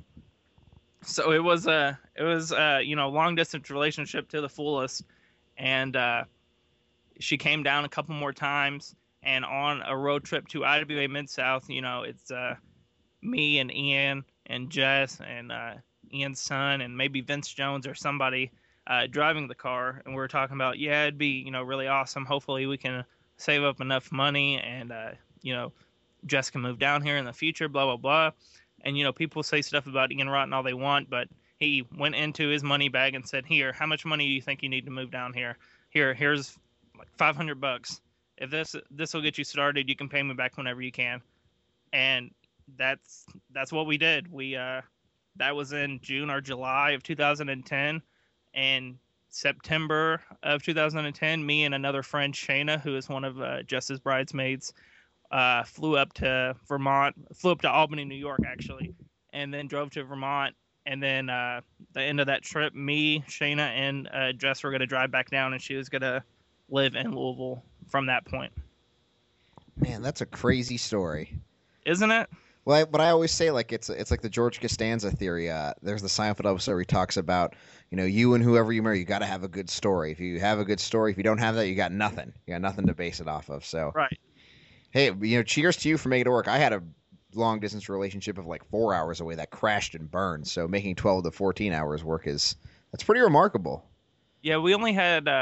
So it was long distance relationship to the fullest. And she came down a couple more times, and on a road trip to IWA Mid-South, it's me and Ian and Jess and Ian's son and maybe Vince Jones or somebody driving the car, and we were talking about, it'd be, really awesome. Hopefully we can save up enough money and, Jess can move down here in the future, blah, blah, blah. And, people say stuff about Ian Rotten all they want, but he went into his money bag and said, here, how much money do you think you need to move down here? Here's like $500. If this will get you started, you can pay me back whenever you can. And that's what we did. We, that was in June or July of 2010. And September of 2010, me and another friend, Shayna, who is one of Jess's bridesmaids, flew up to Albany, New York, actually, and then drove to Vermont. And then the end of that trip, me, Shayna, and Jess were going to drive back down, and she was going to, live in Louisville from that point. Man, that's a crazy story. Isn't it? Well, but I always say, like, it's like the George Costanza theory. There's the Seinfeld episode where he talks about, you and whoever you marry, you got to have a good story. If you have a good story, if you don't have that, you got nothing. You got nothing to base it off of. So, Right. hey, cheers to you for making it work. I had a long distance relationship of like 4 hours away that crashed and burned. So making 12 to 14 hours work that's pretty remarkable. Yeah, we only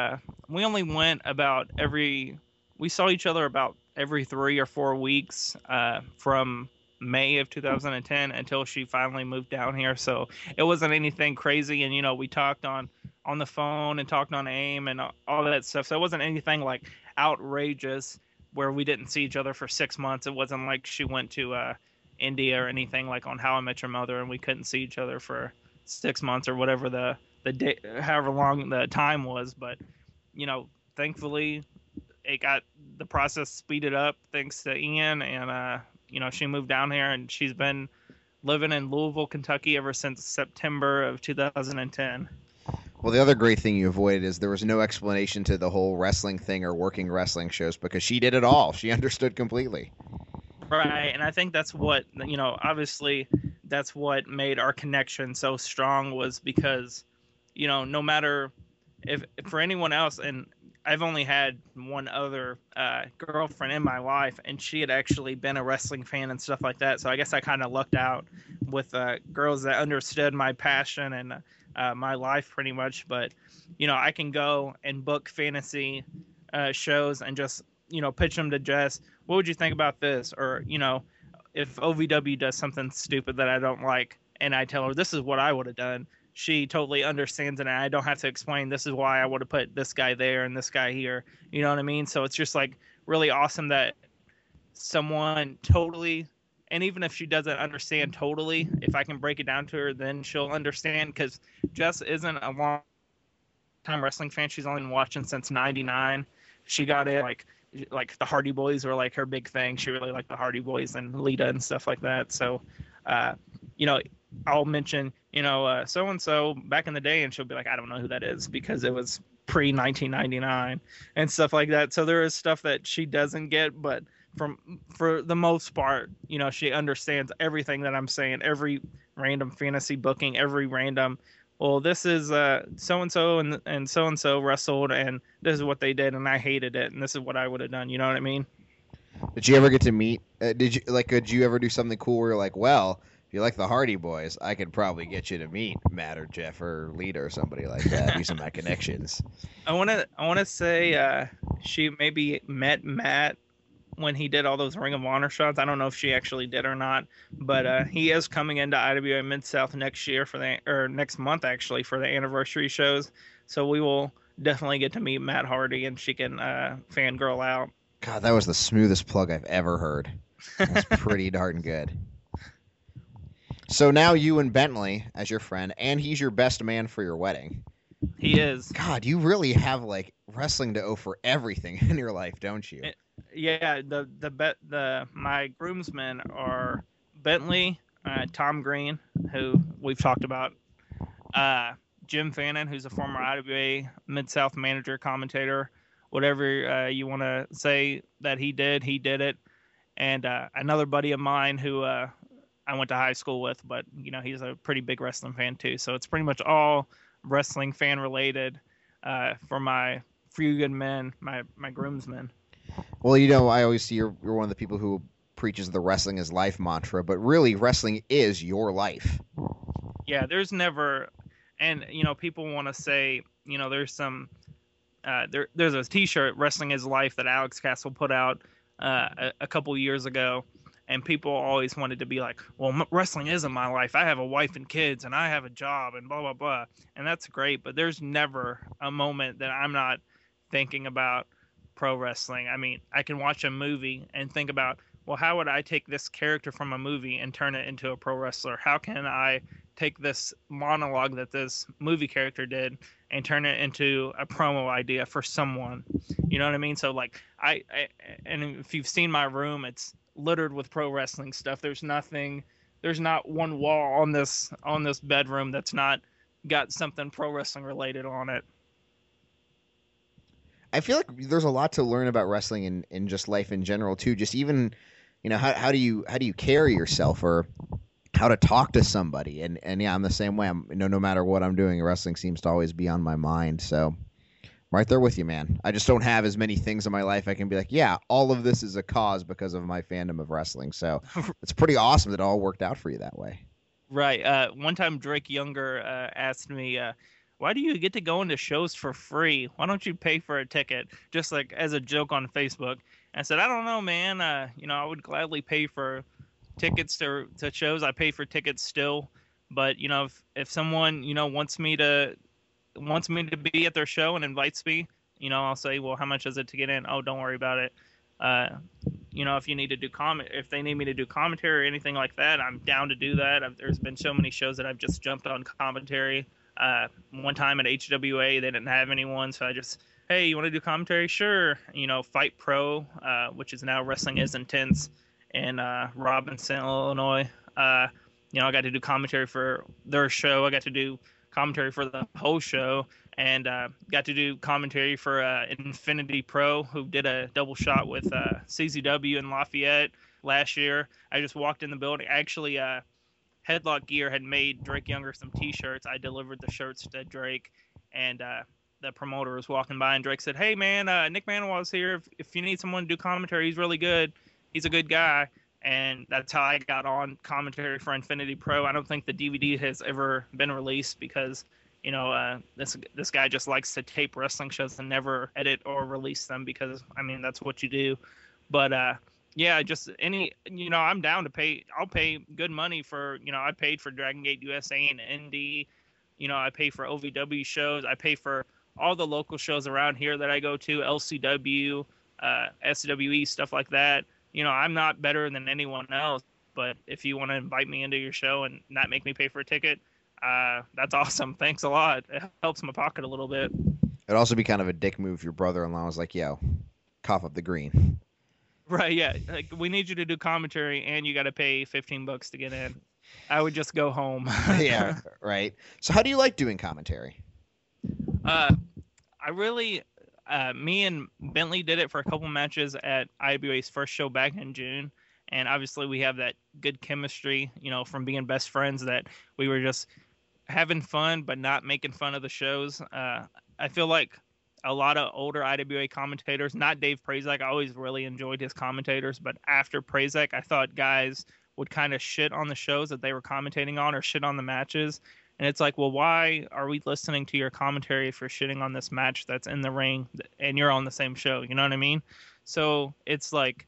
went about we saw each other about every 3 or 4 weeks from May of 2010 until she finally moved down here. So it wasn't anything crazy. And, we talked on the phone and talked on AIM and all that stuff. So it wasn't anything like outrageous where we didn't see each other for 6 months. It wasn't like she went to India or anything like on How I Met Your Mother and we couldn't see each other for 6 months or whatever the day, however long the time was. But, thankfully it got the process speeded up thanks to Ian and, she moved down here and she's been living in Louisville, Kentucky ever since September of 2010. Well, the other great thing you avoided is there was no explanation to the whole wrestling thing or working wrestling shows because she did it all. She understood completely. Right, and I think that's what, obviously that's what made our connection so strong was because, no matter if for anyone else, and I've only had one other girlfriend in my life, and she had actually been a wrestling fan and stuff like that. So I guess I kind of lucked out with girls that understood my passion and my life pretty much. But, I can go and book fantasy shows and just, pitch them to Jess. What would you think about this? Or, if OVW does something stupid that I don't like and I tell her this is what I would have done, she totally understands it, and I don't have to explain this is why I would have put this guy there and this guy here. You know what I mean? So it's just like really awesome that someone totally, and even if she doesn't understand totally, if I can break it down to her, then she'll understand because Jess isn't a long-time wrestling fan. She's only been watching since '99. She got in like the Hardy Boys were like her big thing. She really liked the Hardy Boys and Lita and stuff like that. So, I'll mention, so-and-so back in the day, and she'll be like, I don't know who that is because it was pre-1999 and stuff like that. So there is stuff that she doesn't get, but for the most part, she understands everything that I'm saying, every random fantasy booking, every random, well, this is so-and-so and so-and-so wrestled, and this is what they did, and I hated it, and this is what I would have done. You know what I mean? Did you ever get to meet, could you ever do something cool where you're like, well, if you like the Hardy Boys, I could probably get you to meet Matt or Jeff or Lita or somebody like that using my connections. I wanna say she maybe met Matt when he did all those Ring of Honor shots. I don't know if she actually did or not, but he is coming into IWA Mid-South next year next month actually for the anniversary shows. So we will definitely get to meet Matt Hardy and she can fangirl out. God, that was the smoothest plug I've ever heard. That's pretty darn good. So now you and Bentley as your friend, and he's your best man for your wedding. He is. God, you really have like wrestling to owe for everything in your life, don't you? Yeah, my groomsmen are Bentley, Tom Green, who we've talked about, Jim Fannin, who's a former IWA Mid-South manager, commentator, whatever you want to say that he did it, and another buddy of mine who I went to high school with, but he's a pretty big wrestling fan too. So it's pretty much all wrestling fan related for my few good men, my groomsmen. Well, I always see you're one of the people who preaches the wrestling is life mantra, but really wrestling is your life. Yeah, there's never, and people want to say, there's some, there's a T-shirt, "Wrestling is Life," that Alex Castle put out a couple years ago. And people always wanted to be like, well, wrestling isn't my life. I have a wife and kids, and I have a job, and blah, blah, blah. And that's great, but there's never a moment that I'm not thinking about pro wrestling. I mean, I can watch a movie and think about, well, how would I take this character from a movie and turn it into a pro wrestler? How can I take this monologue that this movie character did and turn it into a promo idea for someone? You know what I mean? So, like, and if you've seen my room, it's littered with pro wrestling stuff. There's not one wall on this bedroom that's not got something pro wrestling related on it. I feel like there's a lot to learn about wrestling and just life in general too. Just even, how do you carry yourself or how to talk to somebody. And yeah, I'm the same way. No matter what I'm doing, wrestling seems to always be on my mind. So I'm right there with you, man. I just don't have as many things in my life I can be like, yeah, all of this is a cause because of my fandom of wrestling. So it's pretty awesome that it all worked out for you that way. Right. One time Drake Younger asked me, why do you get to go into shows for free? Why don't you pay for a ticket? Just like as a joke on Facebook. And I said, I don't know, man. I would gladly pay for tickets to shows. I pay for tickets still. But, if someone, wants me to be at their show and invites me, I'll say, well, how much is it to get in? Oh, don't worry about it. If you need to do if they need me to do commentary or anything like that, I'm down to do that. There's been so many shows that I've just jumped on commentary. One time at HWA, they didn't have anyone, so I just, hey, you want to do commentary? Sure. Fight Pro, which is now Wrestling is Intense, in Robinson, Illinois. I got to do commentary for their show. I got to do commentary for the whole show, and got to do commentary for Infinity Pro, who did a double shot with CZW in Lafayette last year. I just walked in the building. Actually, Headlock Gear had made Drake Younger some T-shirts. I delivered the shirts to Drake, and the promoter was walking by, and Drake said, "Hey, man, Nick Manoir's here. If you need someone to do commentary, he's really good. He's a good guy." And that's how I got on commentary for Infinity Pro. I don't think the DVD has ever been released because, this guy just likes to tape wrestling shows and never edit or release them because, that's what you do. But, yeah, just I'm down to pay. I'll pay good money for, I paid for Dragon Gate USA and Indy. I pay for OVW shows. I pay for all the local shows around here that I go to, LCW, SWE, stuff like that. I'm not better than anyone else, but if you want to invite me into your show and not make me pay for a ticket, that's awesome. Thanks a lot. It helps my pocket a little bit. It'd also be kind of a dick move if your brother-in-law was like, yo, cough up the green. Right, yeah. Like, we need you to do commentary, and you got to pay $15 to get in. I would just go home. Yeah, right. So how do you like doing commentary? Me and Bentley did it for a couple matches at IWA's first show back in June. And obviously we have that good chemistry, from being best friends, that we were just having fun, but not making fun of the shows. I feel like a lot of older IWA commentators, not Dave Prazak, I always really enjoyed his commentators, but after Prazak, I thought guys would kind of shit on the shows that they were commentating on or shit on the matches. And it's like, well, why are we listening to your commentary if you're shitting on this match that's in the ring and you're on the same show? You know what I mean? So it's like,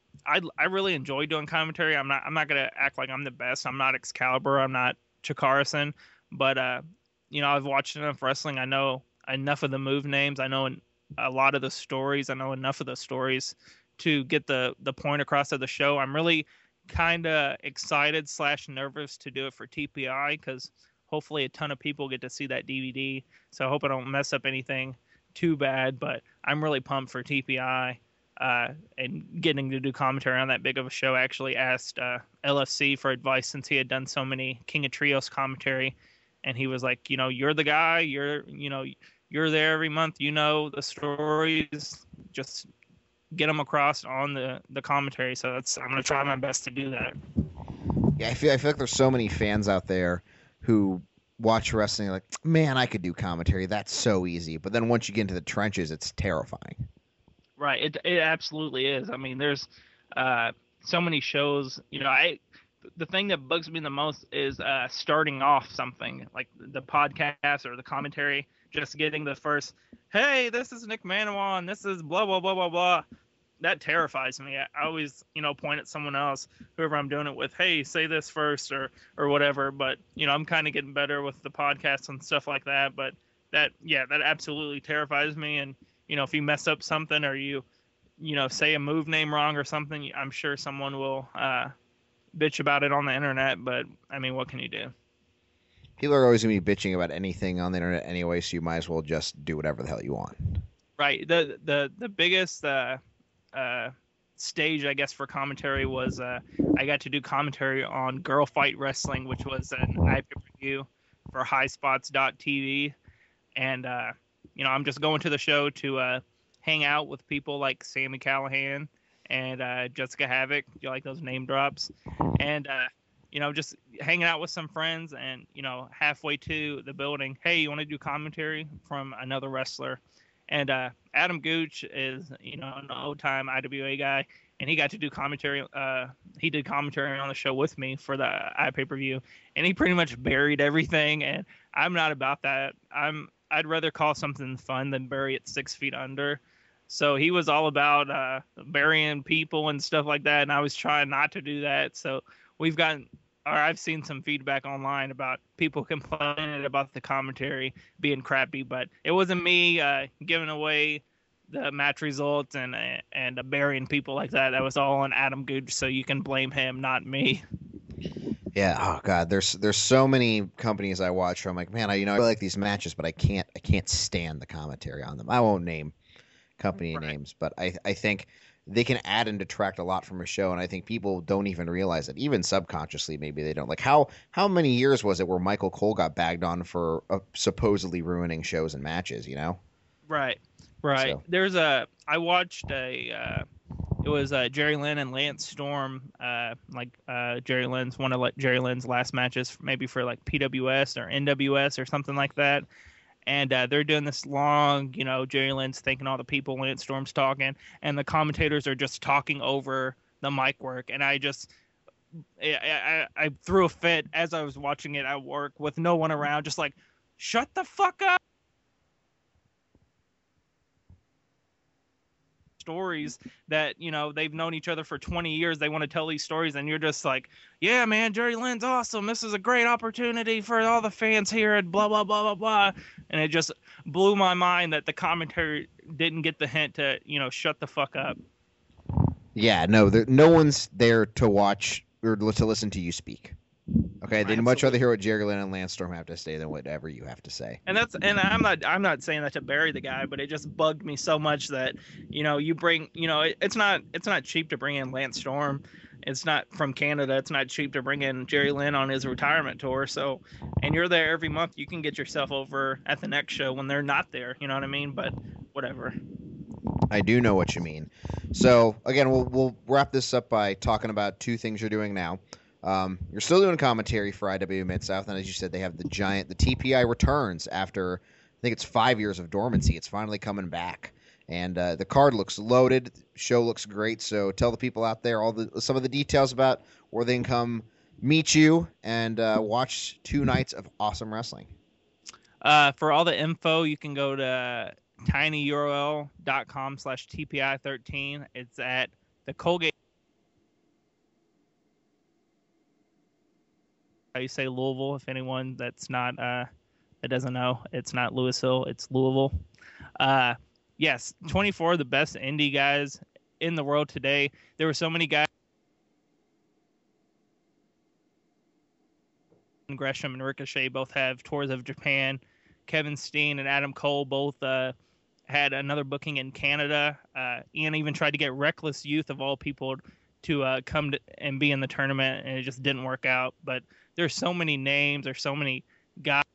I really enjoy doing commentary. I'm not gonna act like I'm the best. I'm not Excalibur. I'm not Chikarason. But I've watched enough wrestling. I know enough of the move names. I know a lot of the stories. I know enough of the stories to get the point across of the show. I'm really kind of excited / nervous to do it for TPI because hopefully a ton of people get to see that DVD. So I hope I don't mess up anything too bad, but I'm really pumped for TPI and getting to do commentary on that big of a show. I actually asked LFC for advice since he had done so many King of Trios commentary, and he was like, you're the guy, you're there every month, the stories, just get them across on the commentary. So I'm going to try my best to do that. Yeah, I feel like there's so many fans out there who watch wrestling like, man, I could do commentary. That's so easy. But then once you get into the trenches, it's terrifying. Right. It absolutely is. There's so many shows. The thing that bugs me the most is starting off something like the podcast or the commentary, just getting the first, hey, this is Nick Manoir, and this is blah, blah, blah, blah, blah. That terrifies me. I always, point at someone else, whoever I'm doing it with, hey, say this first or whatever. But, I'm kind of getting better with the podcast and stuff like that. But that absolutely terrifies me. And, if you mess up something or you say a move name wrong or something, I'm sure someone will bitch about it on the internet. But, what can you do? People are always going to be bitching about anything on the internet anyway, so you might as well just do whatever the hell you want. Right. The biggest stage, I guess, for commentary was I got to do commentary on Girl Fight Wrestling, which was an IPW for highspots.tv. And, I'm just going to the show to hang out with people like Sammy Callahan and Jessica Havoc. You like those name drops? And just hanging out with some friends, and halfway to the building, hey, you want to do commentary from another wrestler? And Adam Gooch is an old time IWA guy, and he got to do commentary. He did commentary on the show with me for the iPay-per-view, and he pretty much buried everything. And I'm not about that. I'd rather call something fun than bury it 6 feet under. So he was all about burying people and stuff like that, and I was trying not to do that. So I've seen some feedback online about people complaining about the commentary being crappy, but it wasn't me giving away the match results and burying people like that. That was all on Adam Gooch, so you can blame him, not me. Yeah. Oh God. There's so many companies I watch where I'm like, man, I really like these matches, but I can't stand the commentary on them. I won't name company names, but I think they can add and detract a lot from a show, and I think people don't even realize it. Even subconsciously, maybe they don't. Like how many years was it where Michael Cole got bagged on for supposedly ruining shows and matches? Right. So. I watched it was Jerry Lynn and Lance Storm. Jerry Lynn's one of Jerry Lynn's last matches, maybe for like PWS or NWS or something like that. And they're doing this long, Jerry Lynn's thanking all the people, Lance Storm's talking, and the commentators are just talking over the mic work. And I threw a fit as I was watching it at work with no one around, just like, shut the fuck up. Stories that they've known each other for 20 years, they want to tell these stories, and you're just like, yeah man, Jerry Lynn's awesome, this is a great opportunity for all the fans here and blah blah blah blah blah. And it just blew my mind that the commentary didn't get the hint to shut the fuck up. Yeah, no one's there to watch or to listen to you speak. Okay, they'd much rather hear what Jerry Lynn and Lance Storm have to say than whatever you have to say. And I'm not saying that to bury the guy, but it just bugged me so much that you bring it's not cheap to bring in Lance Storm. It's not from Canada. It's not cheap to bring in Jerry Lynn on his retirement tour. So, and you're there every month. You can get yourself over at the next show when they're not there. You know what I mean? But whatever. I do know what you mean. So again, we'll wrap this up by talking about two things you're doing now. You're still doing commentary for IWA Mid-South, and as you said, they have the TPI returns after, I think it's 5 years of dormancy. It's finally coming back, and the card looks loaded. The show looks great, so tell the people out there some of the details about where they can come meet you and watch 2 nights of awesome wrestling. For all the info, you can go to tinyurl.com/TPI13. It's at the Colgate. How you say Louisville? If anyone that's not that doesn't know, it's not Louisville, it's Louisville. Yes, 24 of the best indie guys in the world today. There were so many guys. Gresham and Ricochet both have tours of Japan. Kevin Steen and Adam Cole both had another booking in Canada. Ian even tried to get Reckless Youth, of all people, to come and be in the tournament, and it just didn't work out. But there's so many names. There's so many guys.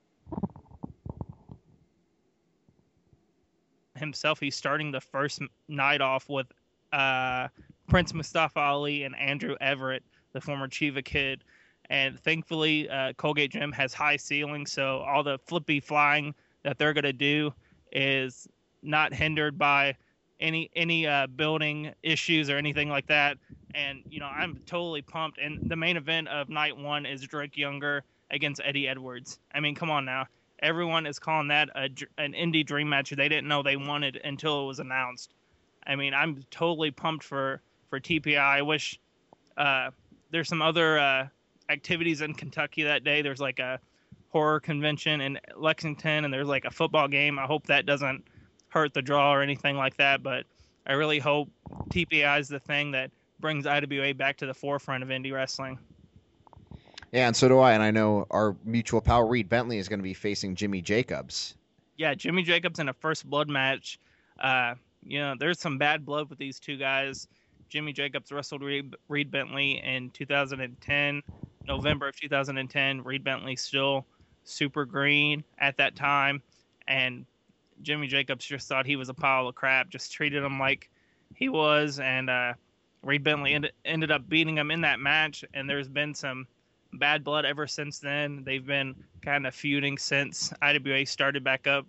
Himself, he's starting the first night off with Prince Mustafa Ali and Andrew Everett, the former Chiva Kid. And thankfully, Colgate Gym has high ceilings, so all the flippy flying that they're going to do is not hindered by any building issues or anything like that. And I'm totally pumped. And the main event of night 1 is Drake Younger against Eddie Edwards. I mean, come on now. Everyone is calling that an indie dream match they didn't know they wanted until it was announced. I mean, I'm totally pumped for TPI. I wish there's some other activities in Kentucky that day. There's like a horror convention in Lexington, and there's like a football game. I hope that doesn't hurt the draw or anything like that, but I really hope TPI is the thing that brings IWA back to the forefront of indie wrestling. Yeah, and so do I, and I know our mutual pal Reed Bentley is going to be facing Jimmy Jacobs. Yeah, Jimmy Jacobs in a first blood match. There's some bad blood with these two guys. Jimmy Jacobs wrestled Reed Bentley in 2010, November of 2010. Reed Bentley still super green at that time, and Jimmy Jacobs just thought he was a pile of crap, just treated him like he was, and Reed Bentley ended up beating him in that match, and there's been some bad blood ever since then. They've been kind of feuding since IWA started back up.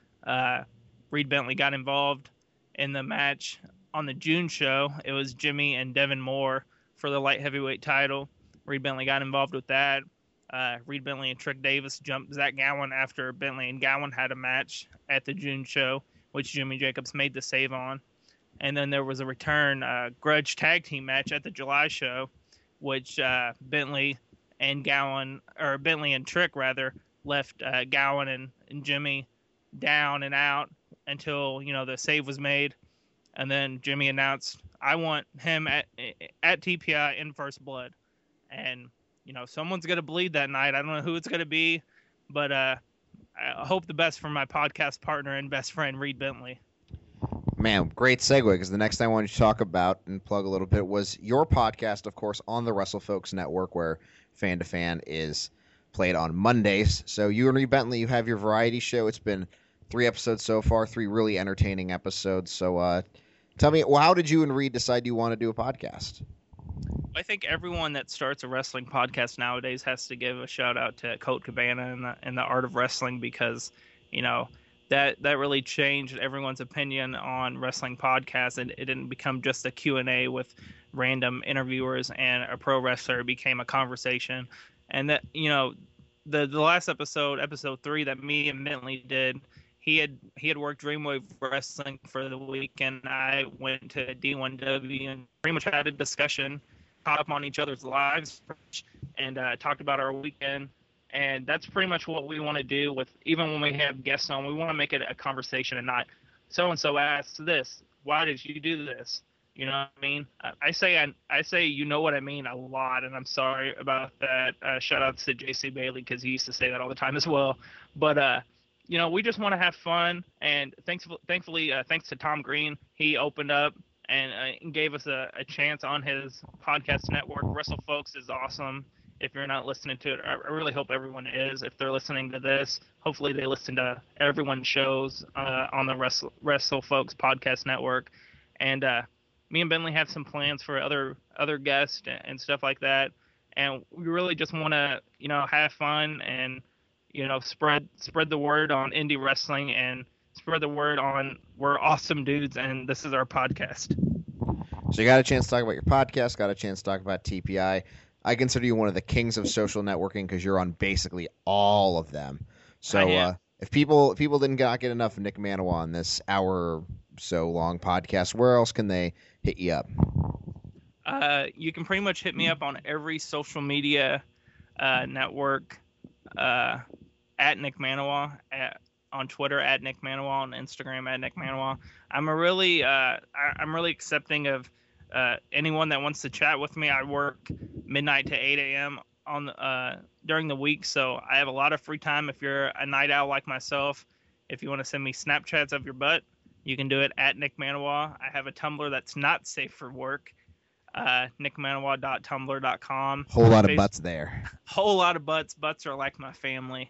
Reed Bentley got involved in the match on the June show. It was Jimmy and Devin Moore for the light heavyweight title. Reed Bentley got involved with that. Reed Bentley and Trick Davis jumped Zach Gowen after Bentley and Gowen had a match at the June show, which Jimmy Jacobs made the save on. And then there was a return grudge tag team match at the July show, which Bentley and Trick left Gowen and Jimmy down and out until the save was made, and then Jimmy announced, "I want him at TPI in First Blood," and someone's gonna bleed that night. I don't know who it's gonna be, but I hope the best for my podcast partner and best friend Reed Bentley. Man, great segue, because the next thing I wanted to talk about and plug a little bit was your podcast, of course, on the WrestleFolks Network, where Fan to Fan is played on Mondays. So you and Reed Bentley, you have your variety show. It's been 3 episodes so far, 3 really entertaining episodes. So tell me, how did you and Reed decide you want to do a podcast? I think everyone that starts a wrestling podcast nowadays has to give a shout out to Colt Cabana and the Art of Wrestling, because that really changed everyone's opinion on wrestling podcasts, and it didn't become just a Q&A with random interviewers and a pro wrestler. It became a conversation. And that the last episode 3 that me and Bentley did, he had worked Dreamwave Wrestling for the weekend. I went to D1W and pretty much had a discussion, caught up on each other's lives, and talked about our weekend. And that's pretty much what we want to do with, even when we have guests on, we want to make it a conversation and not so-and-so asked this, why did you do this? You know what I mean? I say you know what I mean a lot, and I'm sorry about that. Shout outs to JC Bailey, because he used to say that all the time as well. But we just want to have fun, and thankfully, thanks to Tom Green, he opened up and gave us a chance on his podcast network. WrestleFolks is awesome. If you're not listening to it, I really hope everyone is. If they're listening to this, hopefully they listen to everyone's shows on the WrestleFolks podcast network. And me and Bentley have some plans for other guests and stuff like that. And we really just want to, have fun and, spread the word on indie wrestling and spread the word on we're awesome dudes and this is our podcast. So you got a chance to talk about your podcast, got a chance to talk about TPI. I consider you one of the kings of social networking because you're on basically all of them. So if people didn't get enough of Nick Manoa on this hour so long podcast, where else can they hit you up? You can pretty much hit me up on every social media network at Nick Manoa, on Twitter at Nick Manoa, on Instagram at Nick Manoa. I'm really accepting of anyone that wants to chat with me. I work midnight to 8 a.m. on during the week, so I have a lot of free time. If you're a night owl like myself, if you want to send me Snapchats of your butt, you can do it at Nick Manoa. I have a Tumblr that's not safe for work, nickmanoa.tumblr.com. Whole lot of butts there. Whole lot of butts. Butts are like my family.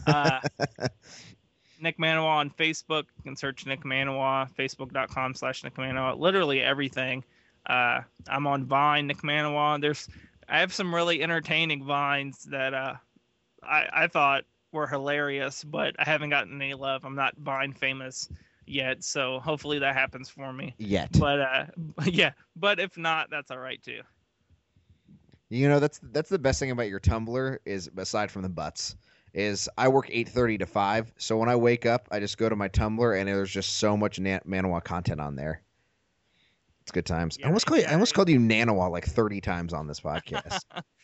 Nick Manoa on Facebook. You can search Nick Manoa, facebook.com/Nick Manoa. Literally everything. I'm on Vine, Nick Manoa. I have some really entertaining Vines that I thought were hilarious, but I haven't gotten any love. I'm not Vine famous yet, so hopefully that happens for me. But but if not, that's all right too. That's the best thing about your Tumblr is, aside from the butts, is I work 8:30 to 5. So when I wake up, I just go to my Tumblr and there's just so much Manoa content on there. It's good times. Yeah, I almost called you Nanoa like 30 times on this podcast.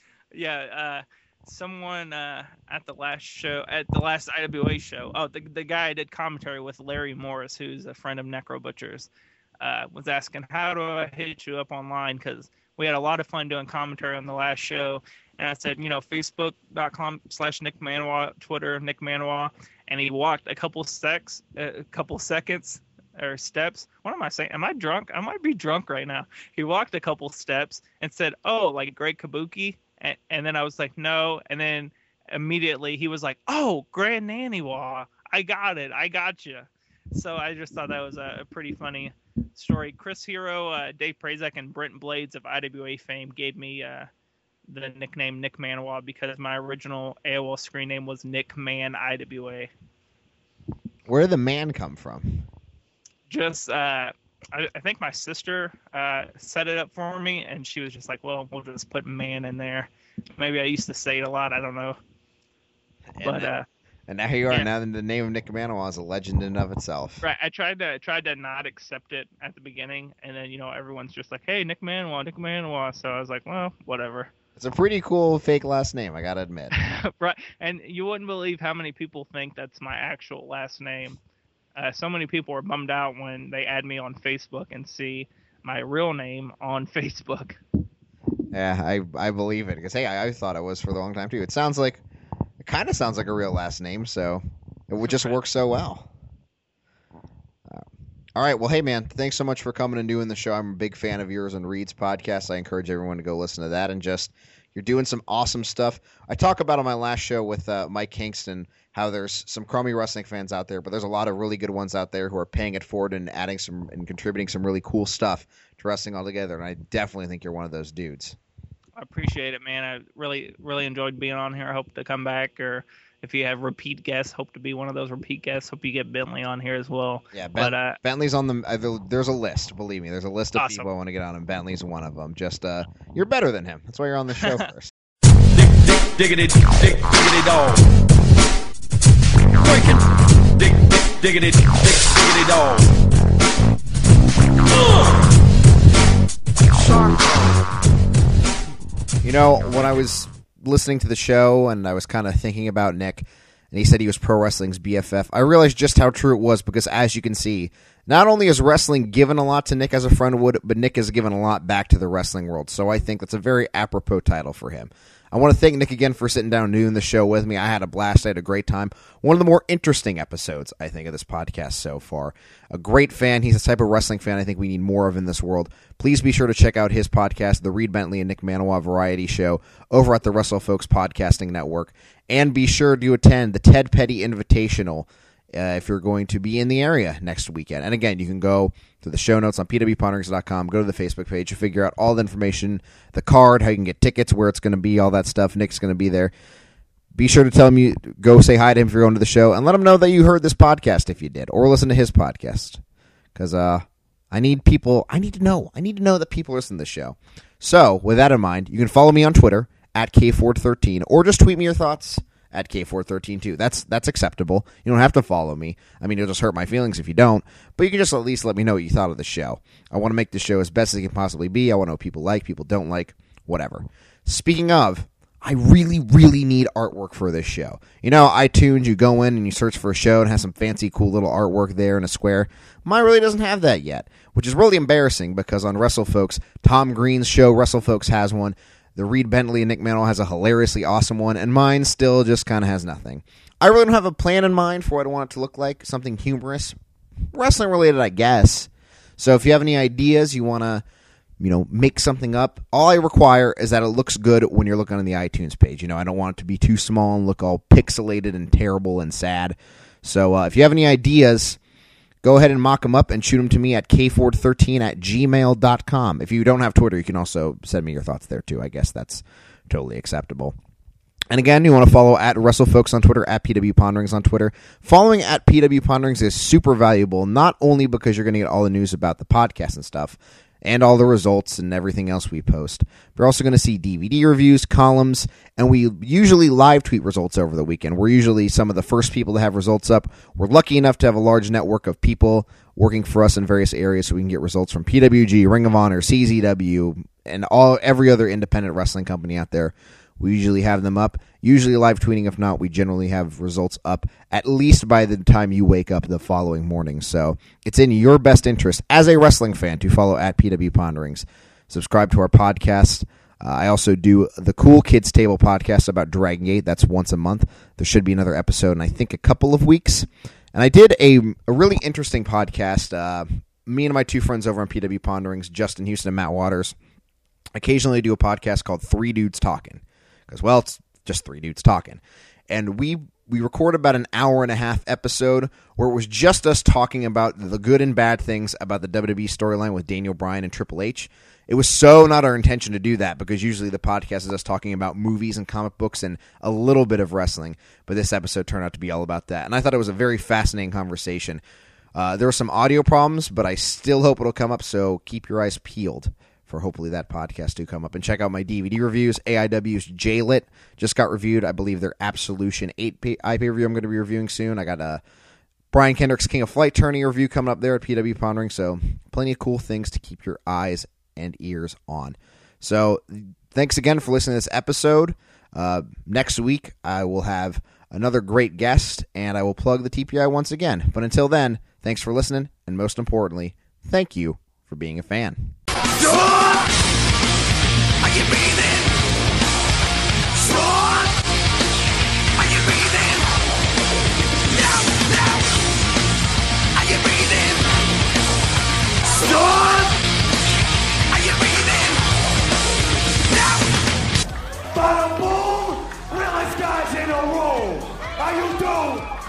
Someone at the last IWA show, the guy I did commentary with, Larry Morris, who's a friend of Necro Butchers, was asking, how do I hit you up online? Because we had a lot of fun doing commentary on the last show. And I said, facebook.com/Nick Manoa, Twitter, Nick Manoa. And he walked a couple seconds or steps. What am I saying? Am I drunk? I might be drunk right now. He walked a couple steps and said, oh, like Greg Kabuki? And then I was like, no. And then immediately he was like, oh, Grand Naniwa. I got it. I got you. So I just thought that was a pretty funny story. Chris Hero, Dave Prazak, and Brent Blades of IWA fame gave me the nickname Nick Manawa because my original AOL screen name was Nick Man IWA. Where did the man come from? Just, I think my sister set it up for me, and she was just like, well, we'll just put man in there. Maybe I used to say it a lot. I don't know. And now here you are. Yeah. Now the name of Nick Manawa is a legend in and of itself. Right. I tried to not accept it at the beginning, and then everyone's just like, "Hey, Nick Manawa." So I was like, "Well, whatever." It's a pretty cool fake last name, I gotta admit. Right. And you wouldn't believe how many people think that's my actual last name. So many people are bummed out when they add me on Facebook and see my real name on Facebook. Yeah, I believe it because I thought it was for a long time too. It kind of sounds like a real last name, so it would just work so well. All right, well, hey man, thanks so much for coming and doing the show. I'm a big fan of yours and Reed's podcast. I encourage everyone to go listen to that, and just you're doing some awesome stuff. I talk about on my last show with Mike Kingston how there's some crummy wrestling fans out there, but there's a lot of really good ones out there who are paying it forward and adding some and contributing some really cool stuff to wrestling altogether. And I definitely think you're one of those dudes. I appreciate it, man. I really enjoyed being on here. I hope to come back, or if you have repeat guests, hope to be one of those repeat guests. Hope you get Bentley on here as well. Yeah, but Bentley's on the. There's a list. Believe me, there's a list of Awesome. people I want to get on, and Bentley's one of them. Just you're better than him. That's why you're on the show first. Diggity dog. Diggity dog. You know, when I was listening to the show and I was kind of thinking about Nick, and he said he was pro wrestling's BFF, I realized just how true it was because, as you can see, not only has wrestling given a lot to Nick as a friend would, but Nick has given a lot back to the wrestling world. So I think that's a very apropos title for him. I want to thank Nick again for sitting down and doing the show with me. I had a blast. I had a great time. One of the more interesting episodes, I think, of this podcast so far. A great fan. He's the type of wrestling fan I think we need more of in this world. Please be sure to check out his podcast, The Reed Bentley and Nick Manawa Variety Show, over at the WrestleFolks Podcasting Network. And be sure to attend the Ted Petty Invitational if you're going to be in the area next weekend. And again, you can go to the show notes on pwponderings.com, go to the Facebook page, you figure out all the information, the card, how you can get tickets, where it's going to be, all that stuff. Nick's going to be there. Be sure to tell him you go say hi to him if you're going to the show, and let him know that you heard this podcast if you did, or listen to his podcast. Because I need to know that people listen to the show. So, with that in mind, you can follow me on Twitter at KFord13, or just tweet me your thoughts at KFord13 too. That's acceptable. You don't have to follow me. I mean, you'll just hurt my feelings if you don't, but you can just at least let me know what you thought of the show. I want to make the show as best as it can possibly be. I want to know what people like, people don't like, whatever. Speaking of, I really, really need artwork for this show. You know, iTunes, you go in and you search for a show and has some fancy, cool little artwork there in a square. Mine really doesn't have that yet, which is really embarrassing because on WrestleFolks, Tom Green's show, WrestleFolks, has one. The Reed Bentley and Nick Manawa has a hilariously awesome one, and mine still just kind of has nothing. I really don't have a plan in mind for what I want it to look like. Something humorous. Wrestling related, I guess. So if you have any ideas, you want to, make something up, all I require is that it looks good when you're looking on the iTunes page. I don't want it to be too small and look all pixelated and terrible and sad. So if you have any ideas, go ahead and mock them up and shoot them to me at kford13@gmail.com. If you don't have Twitter, you can also send me your thoughts there too. I guess that's totally acceptable. And again, you want to follow at WrestleFolks on Twitter, at PW Ponderings on Twitter. Following at PW Ponderings is super valuable, not only because you're going to get all the news about the podcast and stuff, and all the results and everything else we post. We're also going to see DVD reviews, columns, and we usually live tweet results over the weekend. We're usually some of the first people to have results up. We're lucky enough to have a large network of people working for us in various areas so we can get results from PWG, Ring of Honor, CZW, and every other independent wrestling company out there. We usually have them up, usually live tweeting. If not, we generally have results up at least by the time you wake up the following morning. So it's in your best interest as a wrestling fan to follow at PW Ponderings. Subscribe to our podcast. I also do the Cool Kids Table podcast about Dragon Gate. That's once a month. There should be another episode in, I think, a couple of weeks. And I did a really interesting podcast. Me and my two friends over on PW Ponderings, Justin Houston and Matt Waters, occasionally do a podcast called Three Dudes Talking. Because, well, it's just three dudes talking. And we we recorded about an hour and a half episode where it was just us talking about the good and bad things about the WWE storyline with Daniel Bryan and Triple H. It was so not our intention to do that because usually the podcast is us talking about movies and comic books and a little bit of wrestling, but this episode turned out to be all about that. And I thought it was a very fascinating conversation. There were some audio problems, but I still hope it'll come up, so keep your eyes peeled for hopefully that podcast to come up. And check out my DVD reviews. AIW's J-Lit just got reviewed. I believe their Absolution 8 IP review I'm going to be reviewing soon. I got Brian Kendrick's King of Flight tourney review coming up there at PW Pondering, so plenty of cool things to keep your eyes and ears on. So thanks again for listening to this episode. Next week, I will have another great guest, and I will plug the TPI once again. But until then, thanks for listening, and most importantly, thank you for being a fan. Are you breathing? Are you breathing? No. Are you breathing? Are you breathing? No. Bada boom! Realest guys in a row. How you doing?